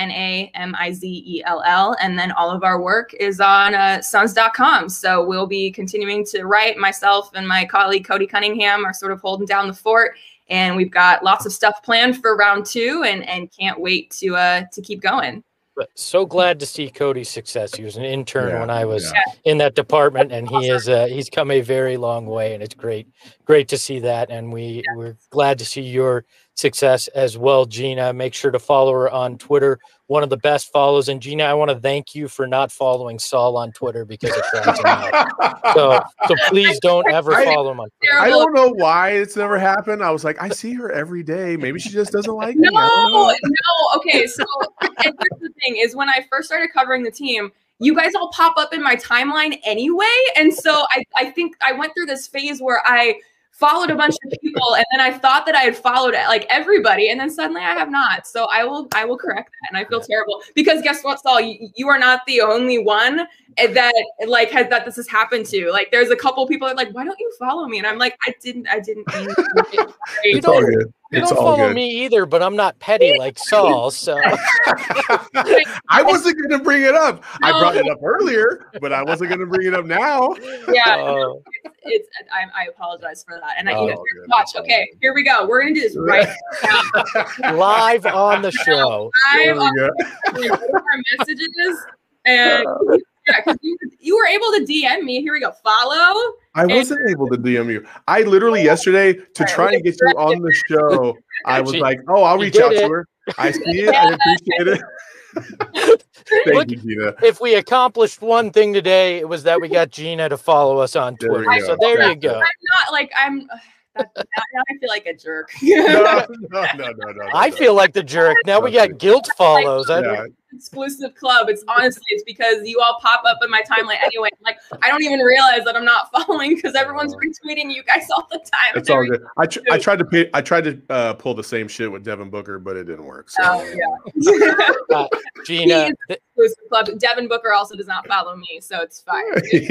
GinaMizell, and then all of our work is on Suns.com. So we'll be continuing to write. Myself and my colleague Cody Cunningham are sort of holding down the fort, and we've got lots of stuff planned for round 2, and can't wait to keep going. But so glad to see Cody's success. He was an intern when I was in that department, and he's come a very long way, and it's great to see that. And we're glad to see your success as well, Gina. Make sure to follow her on Twitter. One of the best follows. And Gina, I want to thank you for not following Saul on Twitter because it drives him out. So please don't ever follow him on Twitter. I don't know why it's never happened. I was like, I see her every day. Maybe she just doesn't like me. No. Okay. So and here's the thing is when I first started covering the team, you guys all pop up in my timeline anyway. And so I think I went through this phase where I followed a bunch of people, and then I thought that I had followed like everybody, and then suddenly I have not. So I will correct that, and I feel terrible because guess what, Saul? You are not the only one that like has that this has happened to. Like, there's a couple people that are like, why don't you follow me? And I'm like, I didn't mean to. It's all good. You It's don't all follow good. me either, but I'm not petty like Saul. So I wasn't going to bring it up. I brought it up earlier, but I wasn't going to bring it up now. Yeah, Oh. I apologize for that. And Oh, I good. watch. Okay, here we go. We're gonna do this right now. live on the show. There Live we on go. our messages, and yeah, because you were able to DM me. Here we go. Follow. I wasn't able to DM you. I literally yesterday, to try and get you on the show, I was like, oh, I'll You reach out did to it. her. I see it. I appreciate it. Thank Look, you, Gina. If we accomplished one thing today, it was that we got Gina to follow us on There we Twitter. go. So there you That's go. I'm not like I'm. Now I feel like a jerk. No. I feel like the jerk. Now we got guilt follows. Yeah. Exclusive club. It's honestly, it's because you all pop up in my timeline anyway. Like, I don't even realize that I'm not following because everyone's retweeting you guys all the time. It's all good. I tried to pull the same shit with Devin Booker, but it didn't work. So. Oh, yeah. Gina, Exclusive club. Devin Booker also does not follow me, so it's fine.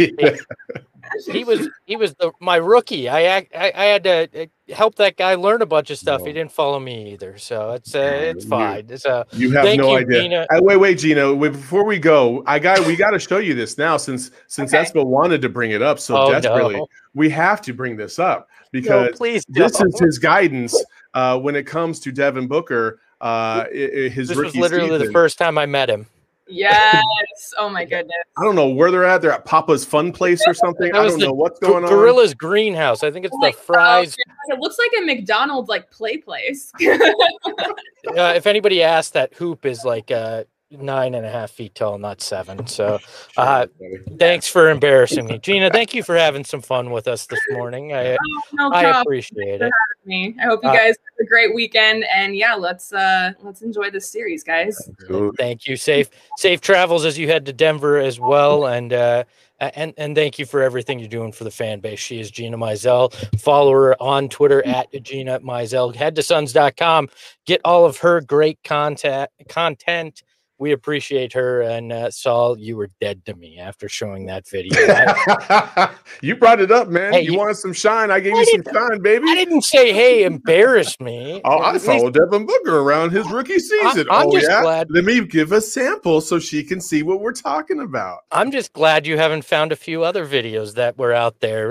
he was my rookie. I had to help that guy learn a bunch of stuff. He didn't follow me either, so it's fine. So You have thank no you, idea. Gina. Wait, Gina. Before we go, we got to show you this now, since Okay. Espo wanted to bring it up so desperately. No. We have to bring this up No, because please this don't. is his guidance when it comes to Devin Booker. His This rookie was literally the season. first time I met him. Yes. Oh my goodness. I don't know where they're at. They're at Papa's Fun Place or something. That I was don't the know what's going on. Gorilla's Greenhouse. I think it's the fries. It looks like a McDonald's like play place. If anybody asked, that hoop is like 9.5 feet tall, not 7. So thanks for embarrassing me, Gina. Thank you for having some fun with us this morning. I No I problem. appreciate it. Me. I hope you guys have a great weekend, and yeah, let's enjoy this series, guys. Thank you. Safe travels as you head to Denver as well, and thank you for everything you're doing for the fan base. She is Gina Mizell. Follow her on Twitter at Gina Mizell. Head to Suns.com. Get all of her great content. We appreciate her. And Saul, you were dead to me after showing that video. You brought it up, man. Hey, you wanted some shine. I gave you some shine, baby. I didn't say, hey, embarrass me. Oh, I At least- followed Devin Booker around his rookie season. I'm just yeah? glad- Let me give a sample so she can see what we're talking about. I'm just glad you haven't found a few other videos that were out there.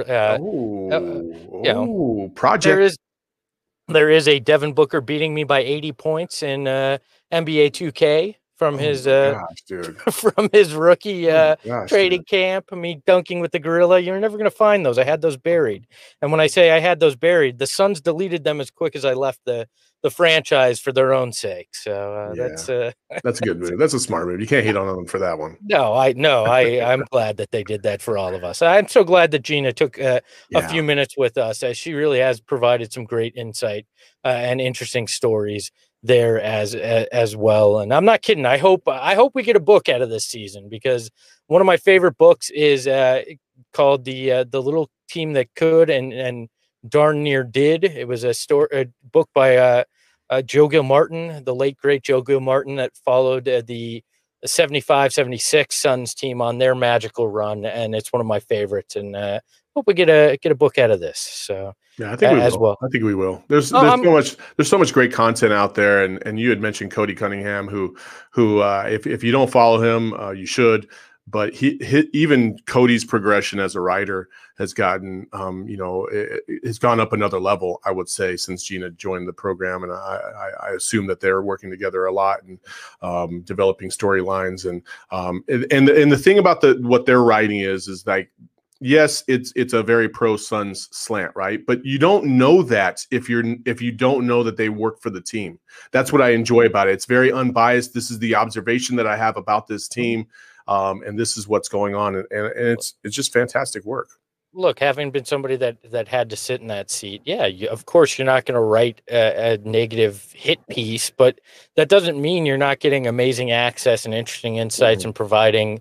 Project. There is a Devin Booker beating me by 80 points in NBA 2K from his gosh, dude. from his rookie Gosh, trading dude. camp. Me dunking with the gorilla. You're never going to find those. I had those buried. And when I say I had those buried, the Suns deleted them as quick as I left the franchise for their own sake. So that's That's a good move. That's a smart move. You can't hate on them for that one. I'm glad that they did that for all of us. I'm so glad that Gina took a Yeah. few minutes with us, as she really has provided some great insight and interesting stories there as well. And I'm not kidding. I hope we get a book out of this season, because one of my favorite books is called the Little Team That Could and Darn Near Did. It was a book by Joe Gilmartin, the late great Joe Gilmartin, that followed the 75-76 Suns team on their magical run, and it's one of my favorites. And hope we get a book out of this. So Yeah, I think we as will. well. I think we will. There's so much great content out there, and you had mentioned Cody Cunningham, who if you don't follow him, you should. But he even Cody's progression as a writer has gotten has gone up another level, I would say, since Gina joined the program, and I assume that they're working together a lot and developing storylines and the thing about what they're writing is like, yes, it's a very pro Suns slant, right? But you don't know that if you don't know that they work for the team. That's what I enjoy about it. It's very unbiased. This is the observation that I have about this team, and this is what's going on, and it's just fantastic work. Look, having been somebody that had to sit in that seat, of course you're not going to write a negative hit piece, but that doesn't mean you're not getting amazing access and interesting insights and providing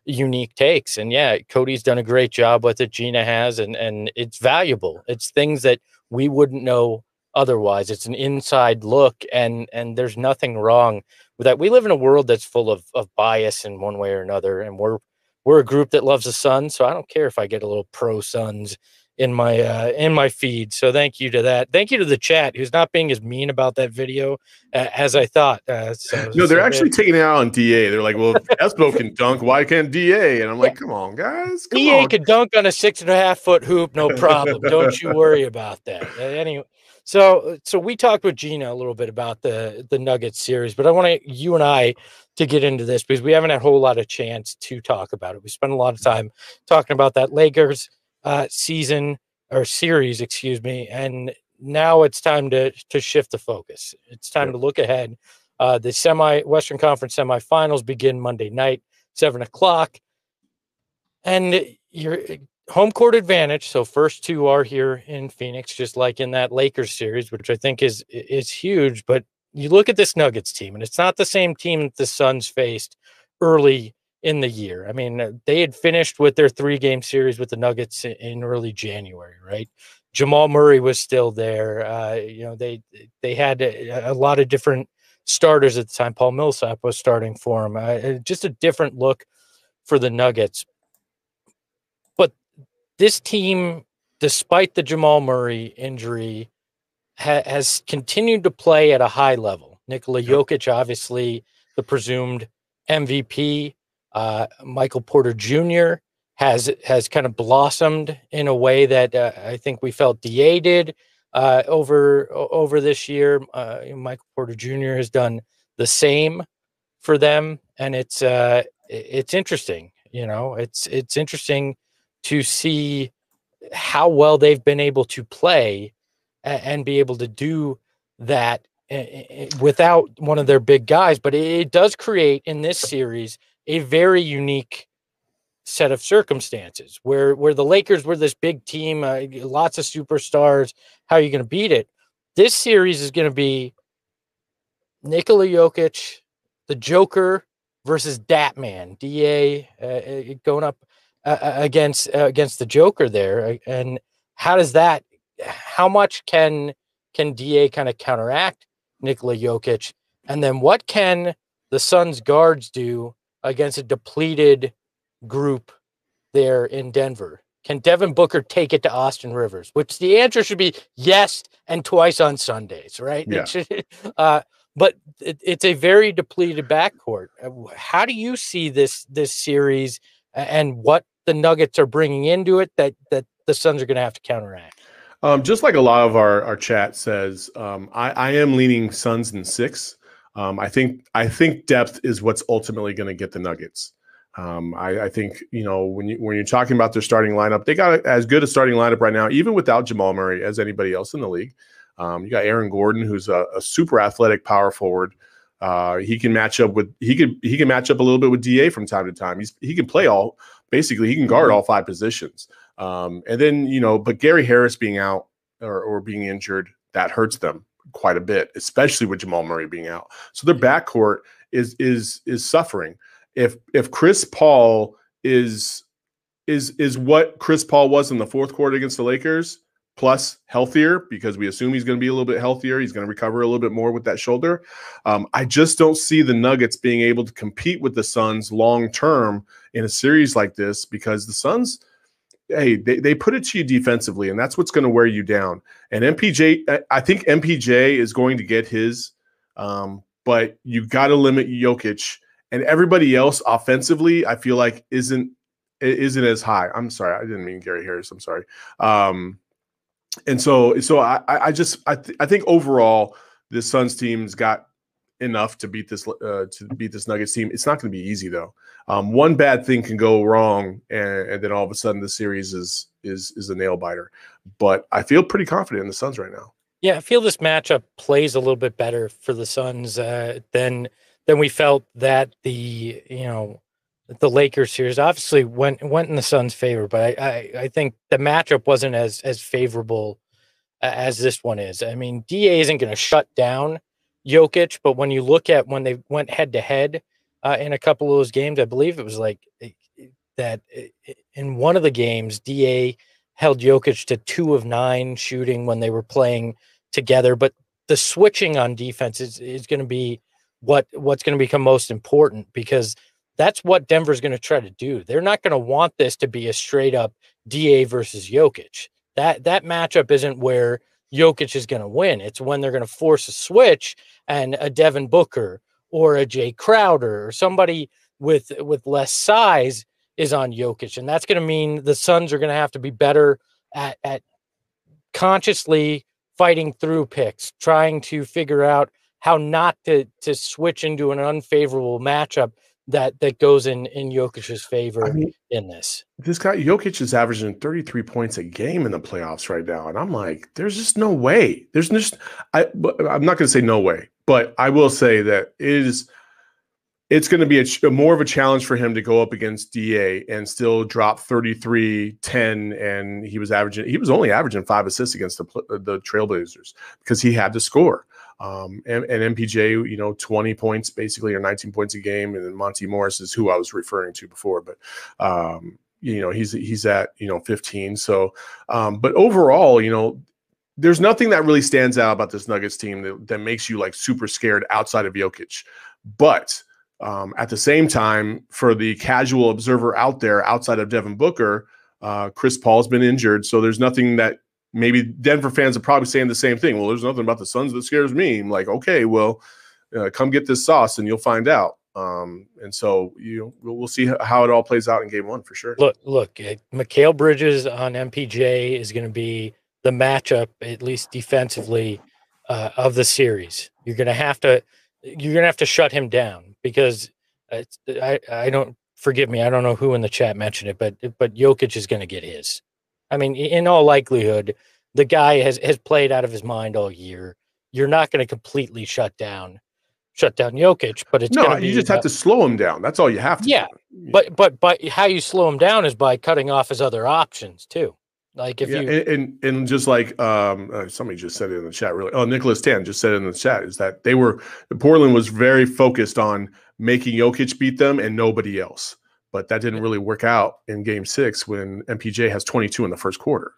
unique takes. And yeah, Cody's done a great job with it. Gina has, and it's valuable. It's things that we wouldn't know otherwise. It's an inside look, and there's nothing wrong with that. We live in a world that's full of bias in one way or another, and we're a group that loves the Suns, so I don't care if I get a little pro Suns in my feed. So thank you to that. Thank you to the chat who's not being as mean about that video as I thought. No, they're actually taking it out on DA. They're like, well, if Espo can dunk, why can't DA? And I'm like, come on, guys. DA could dunk on a 6.5-foot hoop, no problem. Don't you worry about that. Anyway, so we talked with Gina a little bit about the Nuggets series, but I want you and I to get into this because we haven't had a whole lot of chance to talk about it. We spent a lot of time talking about that Lakers season or series, excuse me, and now it's time to shift the focus. It's time to look ahead. The Western Conference semifinals begin Monday night, 7:00, and your home court advantage. So first two are here in Phoenix, just like in that Lakers series, which I think is huge. But you look at this Nuggets team, and it's not the same team that the Suns faced early in the year. I mean, they had finished with their 3-game series with the Nuggets in early January, right? Jamal Murray was still there. They had a lot of different starters at the time. Paul Millsap was starting for him. Just a different look for the Nuggets. But this team, despite the Jamal Murray injury, has continued to play at a high level. Nikola Jokic, obviously the presumed MVP. Michael Porter Jr. has kind of blossomed in a way that I think we felt DA did over this year. Michael Porter Jr. has done the same for them, and it's interesting. It's interesting to see how well they've been able to play and be able to do that without one of their big guys. But it does create in this series a very unique set of circumstances where the Lakers were this big team, lots of superstars. How are you going to beat it? This series is going to be Nikola Jokic, the Joker versus Dat-Man, DA going up against the Joker there. And how much can DA kind of counteract Nikola Jokic? And then what can the Suns guards do against a depleted group there in Denver? Can Devin Booker take it to Austin Rivers? Which the answer should be yes, and twice on Sundays, right? Yeah. But it's a very depleted backcourt. How do you see this series and what the Nuggets are bringing into it that the Suns are going to have to counteract? Just like a lot of our chat says, I am leaning Suns in 6. I think depth is what's ultimately going to get the Nuggets. I think, when you're talking about their starting lineup, they got as good a starting lineup right now, even without Jamal Murray, as anybody else in the league. You got Aaron Gordon, who's a super athletic power forward. He can match up a little bit with DA from time to time. He can play he can guard all 5 positions. And then, but Gary Harris being out or being injured, that hurts them quite a bit, especially with Jamal Murray being out. So their backcourt is suffering. If Chris Paul is what Chris Paul was in the fourth quarter against the Lakers, plus healthier, because we assume he's going to be a little bit healthier, he's going to recover a little bit more with that shoulder. I just don't see the Nuggets being able to compete with the Suns long term in a series like this, because the Suns, they put it to you defensively, and that's what's going to wear you down. And I think MPJ is going to get his, but you got to limit Jokic. And everybody else offensively, I feel like isn't as high. I'm sorry, I didn't mean Gary Harris. I'm sorry. And so I think overall the Suns team's got enough to beat this Nuggets team. It's not going to be easy though. One bad thing can go wrong, and then all of a sudden the series is a nail biter. But I feel pretty confident in the Suns right now. Yeah, I feel this matchup plays a little bit better for the Suns than we felt that the Lakers series obviously went in the Suns' favor, but I think the matchup wasn't as favorable as this one is. I mean, DA isn't going to shut down Jokic, but when you look at when they went head to head in a couple of those games, I believe it was like that in one of the games, DA held Jokic to 2 of 9 shooting when they were playing together. But the switching on defense is going to be what's going to become most important, because that's what Denver's going to try to do. They're not going to want this to be a straight up DA versus Jokic. That matchup isn't where Jokic is going to win. It's when they're going to force a switch and a Devin Booker or a Jay Crowder or somebody with less size is on Jokic. And that's going to mean the Suns are going to have to be better at consciously fighting through picks, trying to figure out how not to switch into an unfavorable matchup that goes in Jokic's favor. In this. This guy Jokic is averaging 33 points a game in the playoffs right now, and I'm like, there's just no way. I'm not going to say no way, but I will say that it's going to be a more of a challenge for him to go up against DA and still drop 33, 10, and he was only averaging 5 assists against the Trailblazers because he had to score. And MPJ, 20 points basically, or 19 points a game, and then Monty Morris is who I was referring to before, but he's at 15. So, but overall, there's nothing that really stands out about this Nuggets team that makes you like super scared outside of Jokic. But at the same time, for the casual observer out there, outside of Devin Booker, Chris Paul's been injured, so there's nothing that. Maybe Denver fans are probably saying the same thing. Well, there's nothing about the Suns that scares me. I'm like, okay, well, come get this sauce and you'll find out. And so we'll see how it all plays out in game 1 for sure. Look, Mikal Bridges on MPJ is going to be the matchup, at least defensively, of the series. You're going to have to shut him down, because I don't know who in the chat mentioned it, but Jokic is going to get his. I mean, in all likelihood, the guy has played out of his mind all year. You're not going to completely shut down Jokic, but you just have to slow him down. That's all you have to. Yeah, do. But how you slow him down is by cutting off his other options too. Like if and just like somebody just said it in the chat. Really, Nicholas Tan just said it in the chat, is that Portland was very focused on making Jokic beat them and nobody else. But that didn't really work out in game 6 when MPJ has 22 in the first quarter.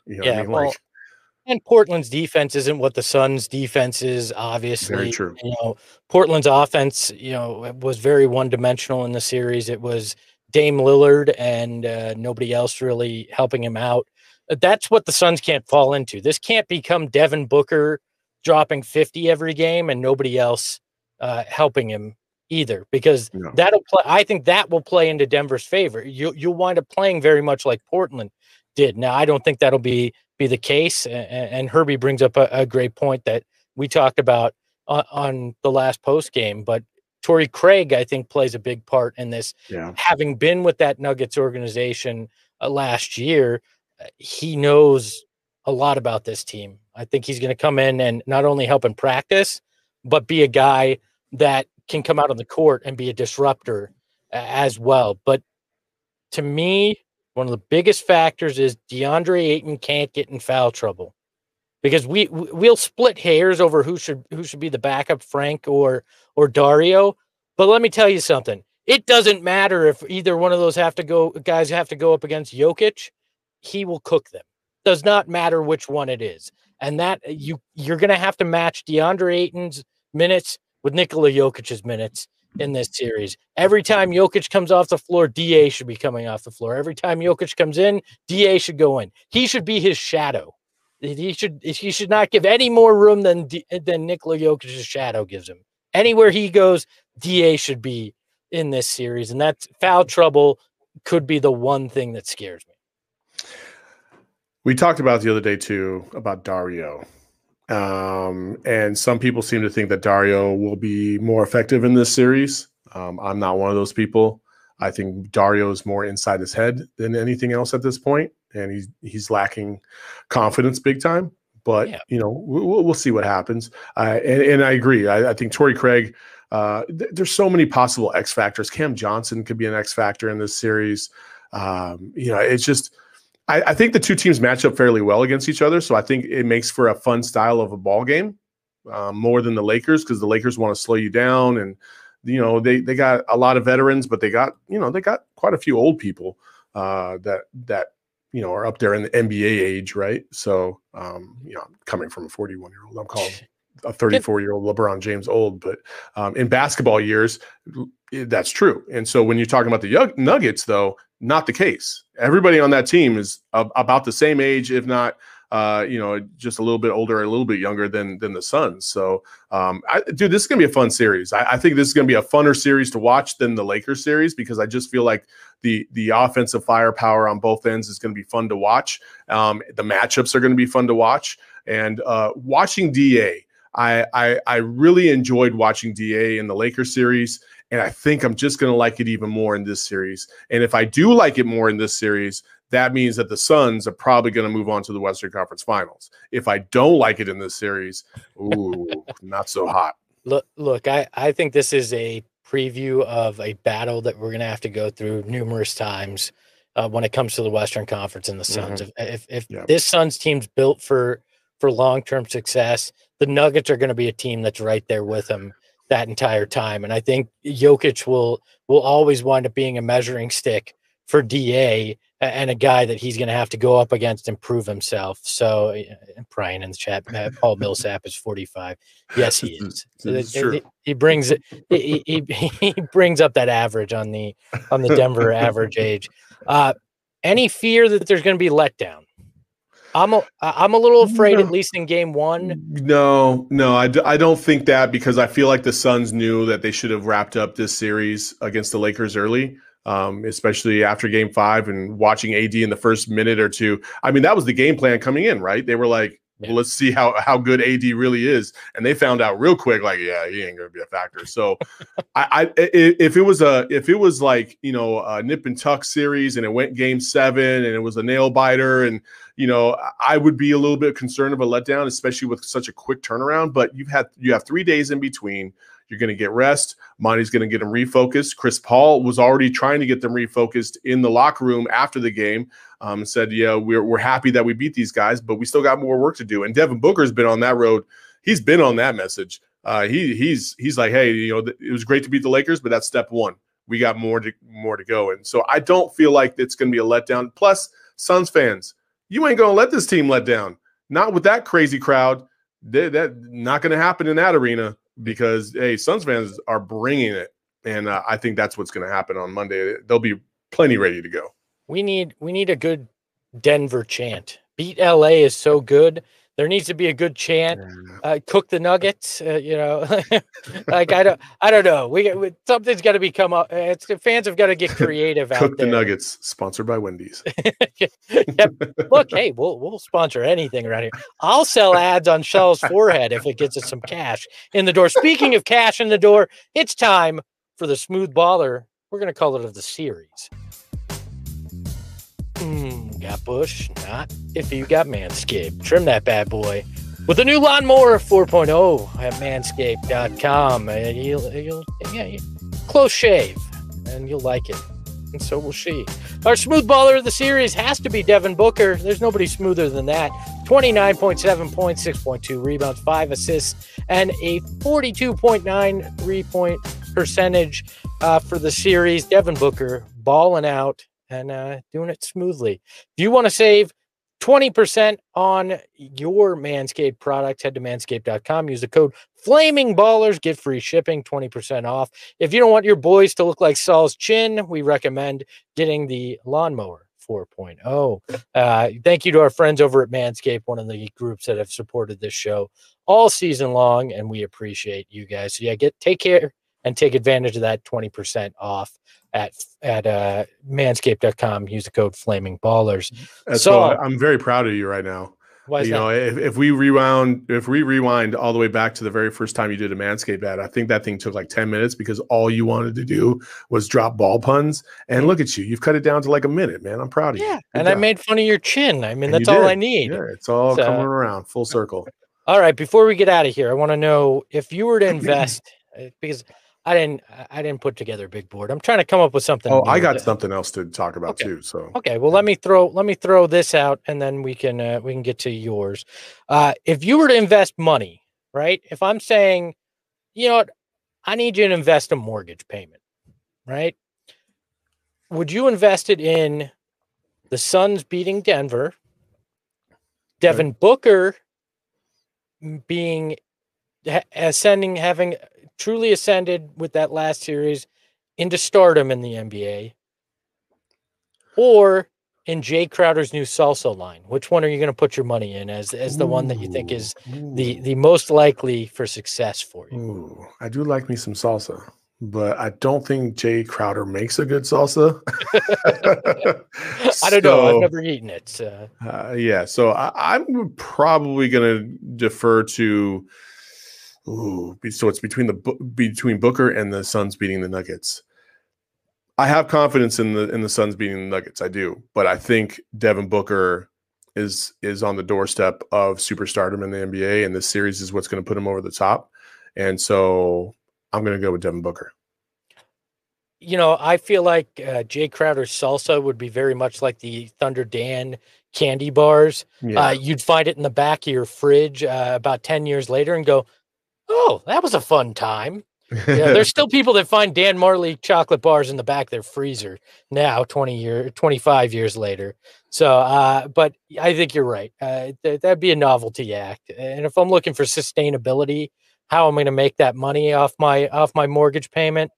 And Portland's defense isn't what the Suns' defense is, obviously. Very true. Portland's offense, was very one-dimensional in the series. It was Dame Lillard and nobody else really helping him out. That's what the Suns can't fall into. This can't become Devin Booker dropping 50 every game and nobody else helping him either, because I think that will play into Denver's favor. You'll wind up playing very much like Portland did. Now, I don't think that'll be the case. And Herbie brings up a great point that we talked about on the last post game, but Torrey Craig, I think, plays a big part in this. Yeah. Having been with that Nuggets organization last year, he knows a lot about this team. I think he's going to come in and not only help in practice, but be a guy that can come out on the court and be a disruptor as well. But to me, one of the biggest factors is DeAndre Ayton can't get in foul trouble, because we'll split hairs over who should be the backup, Frank or Dario. But let me tell you something. It doesn't matter if either one of those guys have to go up against Jokic. He will cook them. Does not matter which one it is. And that you're going to have to match DeAndre Ayton's minutes with Nikola Jokic's minutes in this series. Every time Jokic comes off the floor, DA should be coming off the floor. Every time Jokic comes in, DA should go in. He should be his shadow. He should not give any more room than Nikola Jokic's shadow gives him. Anywhere he goes, DA should be in this series, and that's foul trouble could be the one thing that scares me. We talked about the other day too about Dario. And some people seem to think that Dario will be more effective in this series. I'm not one of those people. I think Dario is more inside his head than anything else at this point, and he's lacking confidence big time. But we'll see what happens. And I agree. I think Torrey Craig. There's so many possible X factors. Cam Johnson could be an X factor in this series. It's just. I think the two teams match up fairly well against each other, so I think it makes for a fun style of a ball game more than the Lakers, because the Lakers want to slow you down, and they got a lot of veterans, but they got quite a few old people that are up there in the NBA age, right? So coming from a 41-year-old, I'm calling a 34-year-old LeBron James old, but in basketball years, that's true. And so when you're talking about the Nuggets, though, not the case. Everybody on that team is about the same age, if not, just a little bit older, a little bit younger than the Suns. So, dude, this is going to be a fun series. I think this is going to be a funner series to watch than the Lakers series, because I just feel like the offensive firepower on both ends is going to be fun to watch. The matchups are going to be fun to watch. And watching DA, I really enjoyed watching DA in the Lakers series. And I think I'm just going to like it even more in this series. And if I do like it more in this series, that means that the Suns are probably going to move on to the Western Conference Finals. If I don't like it in this series, not so hot. Look, I think this is a preview of a battle that we're going to have to go through numerous times when it comes to the Western Conference and the Suns. If this Suns team's built for long-term success, the Nuggets are going to be a team that's right there with them that entire time. And I think Jokic will always wind up being a measuring stick for DA and a guy that he's going to have to go up against and prove himself. So Brian in the chat, Paul Millsap is 45. Yes, he is. He brings it. He brings up that average on the Denver average age. Any fear that there's going to be letdown? I'm a little afraid, at least in game one. No, I don't think that, because I feel like the Suns knew that they should have wrapped up this series against the Lakers early, especially after game 5 and watching AD in the first minute or two. I mean, that was the game plan coming in, right? They were like, well, let's see how good AD really is. And they found out real quick, like, yeah, he ain't going to be a factor. So if it was like, a nip and tuck series and it went game 7 and it was a nail biter, and, I would be a little bit concerned of a letdown, especially with such a quick turnaround. But you have 3 days in between. You're going to get rest. Monty's going to get them refocused. Chris Paul was already trying to get them refocused in the locker room after the game. Said, yeah, we're happy that we beat these guys, but we still got more work to do. And Devin Booker's been on that road. He's been on that message. He's like, hey, it was great to beat the Lakers, but that's step 1. We got more to go. And so I don't feel like it's going to be a letdown. Plus, Suns fans, you ain't going to let this team let down. Not with that crazy crowd. That not going to happen in that arena, because, hey, Suns fans are bringing it. And I think that's what's going to happen on Monday. They'll be plenty ready to go. We need a good Denver chant. Beat LA is so good. There needs to be a good chant. Cook the Nuggets. Like I don't know. Something's got to become up. Fans have got to get creative out there. Cook the Nuggets, sponsored by Wendy's. Look, hey, we'll sponsor anything around here. I'll sell ads on Shell's forehead if it gets us some cash in the door. Speaking of cash in the door, it's time for the Smooth Baller. We're going to call it of the series. Got Bush? Not if you got Manscaped. Trim that bad boy with the new Lawnmower 4.0 at manscaped.com. You'll close shave, and you'll like it. And so will she. Our Smooth Baller of the series has to be Devin Booker. There's nobody smoother than that. 29.7 points, 6.2 rebounds, 5 assists, and a 42.9 3-point percentage for the series. Devin Booker balling out and doing it smoothly. If you want to save 20% on your Manscaped product, head to manscaped.com. Use the code FLAMINGBALLERS. Get free shipping, 20% off. If you don't want your boys to look like Saul's chin, we recommend getting the Lawnmower 4.0. Thank you to our friends over at Manscaped, one of the groups that have supported this show all season long, and we appreciate you guys. So yeah, take care and take advantage of that 20% off at manscaped.com. Use the code FLAMINGBALLERS. So I'm very proud of you right now. Why is that? If we rewind all the way back to the very first time you did a Manscaped ad, I think that thing took like 10 minutes because all you wanted to do was drop ball puns. And look at you. You've cut it down to like a minute, man. I'm proud of you. Yeah. And I made fun of your chin. I mean, that's all I need. Yeah, it's all coming around full circle. All right. Before we get out of here, I want to know if you were to invest because I didn't put together a big board. I'm trying to come up with something. Oh, I got something else to talk about too. So well, let me throw this out, and then we can get to yours. If you were to invest money, right? If I'm saying, you know what, I need you to invest a mortgage payment, right? Would you invest it in the Suns beating Denver, Devin Booker being ascending, having truly ascended with that last series into stardom in the NBA, or in Jay Crowder's new salsa line. Which one are you going to put your money in as the one that you think is the most likely for success for you? Ooh, I do like me some salsa, but I don't think Jay Crowder makes a good salsa. I don't know. I've never eaten it. So. Yeah, so I'm probably going to defer to. Ooh, so it's between Booker and the Suns beating the Nuggets. I have confidence in the Suns beating the Nuggets. I do, but I think Devin Booker is on the doorstep of superstardom in the NBA, and this series is what's going to put him over the top. And so I'm going to go with Devin Booker. You know, I feel like Jay Crowder's salsa would be very much like the Thunder Dan candy bars. Yeah. You'd find it in the back of your fridge about 10 years later and go, "Oh, that was a fun time." Yeah, there's still people that find Dan Marley chocolate bars in the back of their freezer now, 25 years later. So, but I think you're right. That'd be a novelty act. And if I'm looking for sustainability, how I'm going to make that money off my mortgage payment,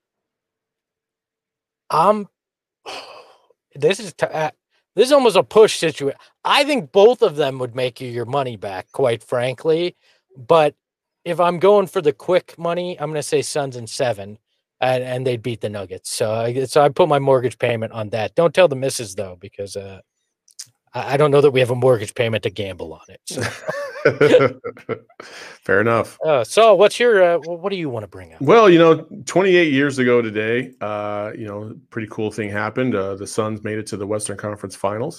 this is almost a push situation. I think both of them would make you your money back, quite frankly. But if I'm going for the quick money, I'm going to say Suns in 7, and they'd beat the Nuggets. So I put my mortgage payment on that. Don't tell the missus though, because I don't know that we have a mortgage payment to gamble on it. So. Fair enough. So what's your what do you want to bring up? Well, 28 years ago today, pretty cool thing happened. The Suns made it to the Western Conference Finals.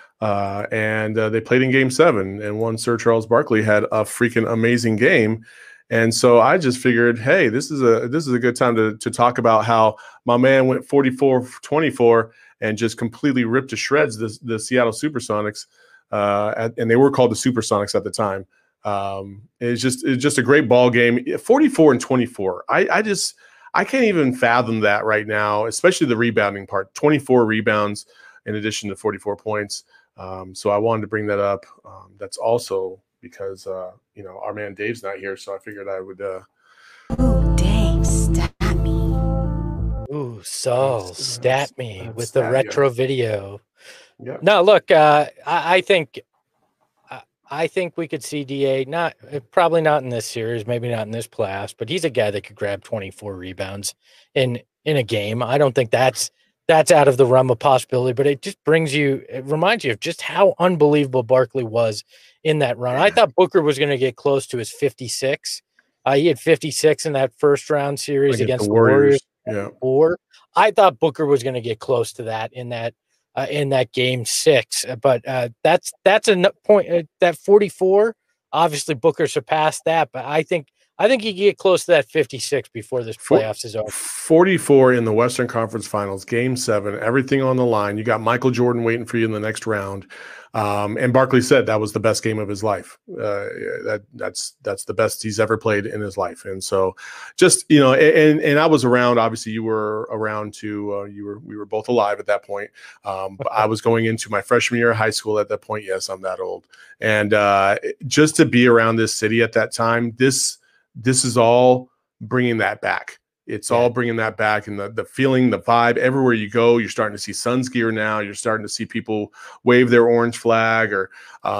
And they played in Game 7, and one Sir Charles Barkley had a freaking amazing game. And so I just figured, hey, this is a good time to talk about how my man went 44-24 and just completely ripped to shreds the Seattle Supersonics, and they were called the Supersonics at the time. It's just a great ball game. 44-24. I can't even fathom that right now, especially the rebounding part. 24 rebounds in addition to 44 points. So I wanted to bring that up. That's also because, our man Dave's not here. So I figured I would. Ooh, Dave, stat me. Ooh, Saul, stat me with the retro video. Yep. No, look, I think we could see DA, probably not in this series, maybe not in this playoffs, but he's a guy that could grab 24 rebounds in a game. I don't think that's out of the realm of possibility, but it reminds you of just how unbelievable Barkley was in that run. I thought Booker was going to get close to his 56. He had 56 in that first round series against the Warriors. Yeah. Or I thought Booker was going to get close to that in that game 6. But that's a point. That 44, obviously Booker surpassed that, but I think he can get close to that 56 before this playoffs is over. 44 in the Western Conference Finals, Game 7, everything on the line. You got Michael Jordan waiting for you in the next round. And Barkley said that was the best game of his life. That's the best he's ever played in his life. And so just, and I was around, obviously you were around too. We were both alive at that point. But I was going into my freshman year of high school at that point. Yes, I'm that old. And just to be around this city at that time, this is all bringing that back. It's all bringing that back, and the feeling, the vibe. Everywhere you go, you're starting to see Suns gear now. You're starting to see people wave their orange flag or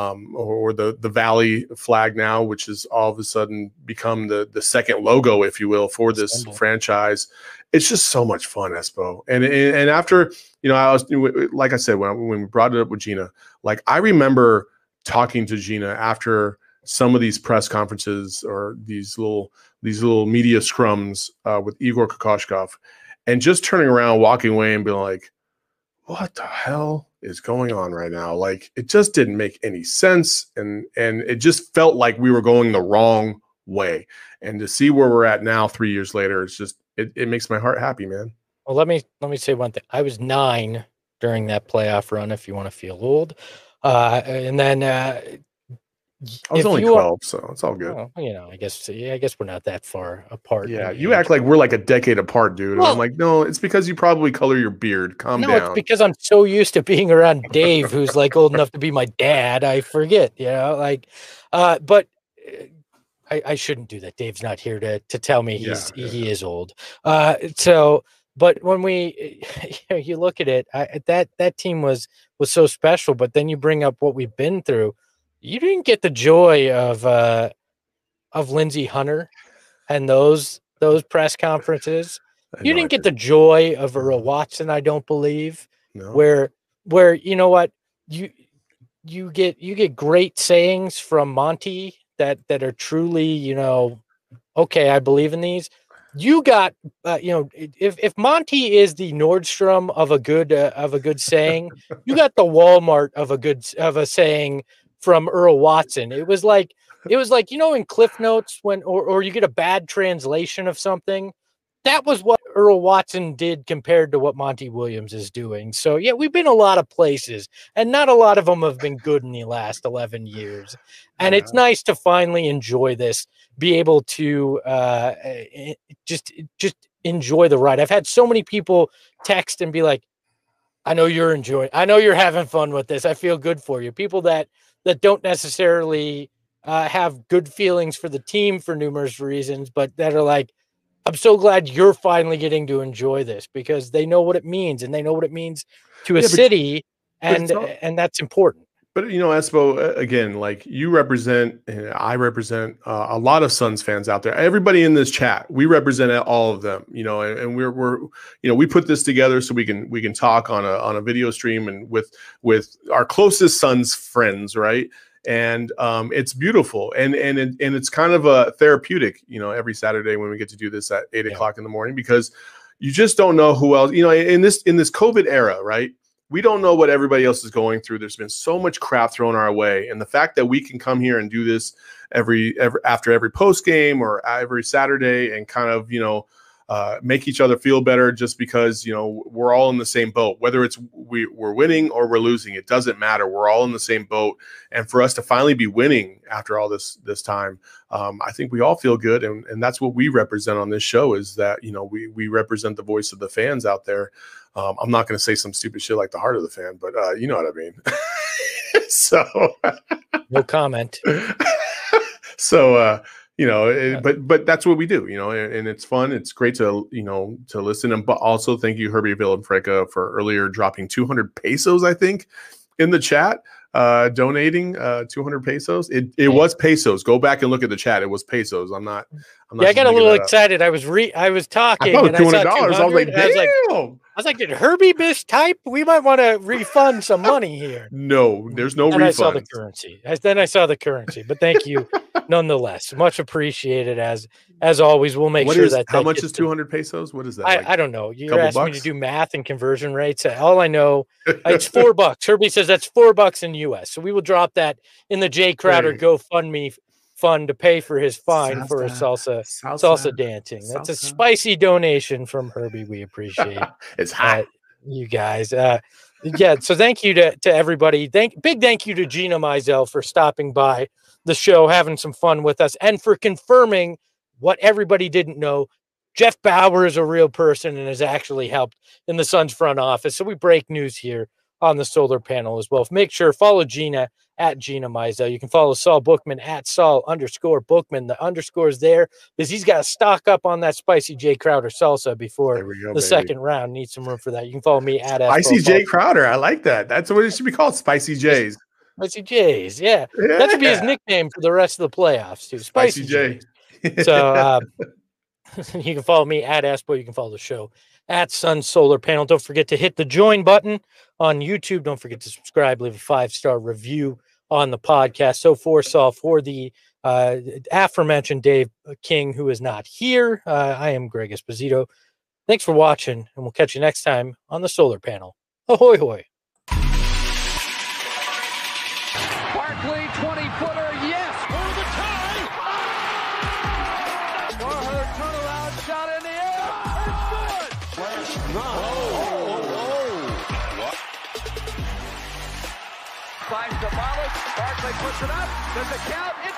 the Valley flag now, which has all of a sudden become the second logo, if you will, for this franchise. It's just so much fun, Espo. And after, I was, like I said, when we brought it up with Gina, like I remember talking to Gina after some of these press conferences or these little media scrums with Igor Kokoshkov, and just turning around, walking away and being like, what the hell is going on right now? Like, it just didn't make any sense. And it just felt like we were going the wrong way. And to see where we're at now, 3 years later, it's just, it makes my heart happy, man. Well, let me say one thing. I was 9 during that playoff run, if you want to feel old. And then I was only 12, so it's all good. Well, I guess we're not that far apart. Yeah, you act like we're like a decade apart, dude. And I'm like, no, it's because you probably color your beard. Calm down. It's because I'm so used to being around Dave, who's like old enough to be my dad. I forget, but I shouldn't do that. Dave's not here to tell me he is old. But when you look at it, that team was so special. But then you bring up what we've been through. You didn't get the joy of Lindsey Hunter and those press conferences. You didn't get the joy of Earl Watson, I don't believe. No. Where you know what, you get great sayings from Monty that are truly, okay, I believe in these. You got if Monty is the Nordstrom of a good saying, you got the Walmart of a saying from Earl Watson. It was like in Cliff Notes when or you get a bad translation of something. That was what Earl Watson did compared to what Monty Williams is doing. So yeah, we've been a lot of places, and not a lot of them have been good in the last 11 years. And it's nice to finally enjoy this, be able to just enjoy the ride. I've had so many people text and be like, I know you're having fun with this. I feel good for you. People that don't necessarily have good feelings for the team for numerous reasons, but that are like, I'm so glad you're finally getting to enjoy this, because they know what it means, and they know what it means to a city, and that's important. But Espo, again, like you represent, and I represent a lot of Suns fans out there. Everybody in this chat, we represent all of them. And we're we put this together so we can talk on a video stream and with our closest Suns friends, right? And it's beautiful, and it's kind of a therapeutic, every Saturday when we get to do this at 8 o'clock in the morning, because you just don't know who else, in this COVID era, right? We don't know what everybody else is going through. There's been so much crap thrown our way, and the fact that we can come here and do this every after every post game or every Saturday and kind of make each other feel better, just because we're all in the same boat. Whether it's we're winning or we're losing, it doesn't matter. We're all in the same boat, and for us to finally be winning after all this time, I think we all feel good, and that's what we represent on this show. Is that we represent the voice of the fans out there. I'm not going to say some stupid shit like the heart of the fan, but you know what I mean. So no comment. So. But that's what we do, and it's fun. It's great to listen. And but also thank you, Herbie Villanfranca, for earlier dropping 200 pesos, I think, in the chat, donating 200 pesos. It was pesos. Go back and look at the chat. It was pesos. I'm not. Yeah, I got a little excited. I was talking. I thought $200. I was like, damn. I was like, did Herbie mistype? We might want to refund some money here. No, there's no refund. I saw the currency. Then I saw the currency. But thank you, nonetheless. Much appreciated. As always, we'll make sure that. How much is 200 pesos? What is that? I don't know. You're asking me to do math and conversion rates. All I know, it's $4. Herbie says that's $4 in US. So we will drop that in the Jay Crowder GoFundMe fund to pay for his fine for his salsa dancing. That's a spicy donation from Herbie. We appreciate. It's hot, you guys. So thank you to everybody. Big thank you to Gina Mizell for stopping by the show, having some fun with us, and for confirming what everybody didn't know. Jeff Bauer is a real person and has actually helped in the Suns front office. So we break news here on the solar panel as well. Make sure follow Gina at Gina Mizell. You can follow Saul Bookman at Saul_Bookman. The underscore is there because he's got to stock up on that spicy Jay Crowder salsa before second round. Need some room for that. You can follow me at Spicy Jay Crowder. I like that. That's what it should be called. Spicy Jays. Spicy Jays. Yeah. That should be his nickname for the rest of the playoffs too. Spicy Jay. So you can follow me at Espo. You can follow the show at Sun Solar Panel. Don't forget to hit the join button on YouTube. Don't forget to subscribe, leave a 5-star review on the podcast. So for Saul, for the aforementioned Dave King, who is not here, I am Greg Esposito. Thanks for watching, and we'll catch you next time on the Solar Panel. Ahoy, hoy. Barkley, 20-footer, yes, for the tie. Warher turnaround shot in the air. It's good. No. finds Demolis. Barkley puts it up. Does it count?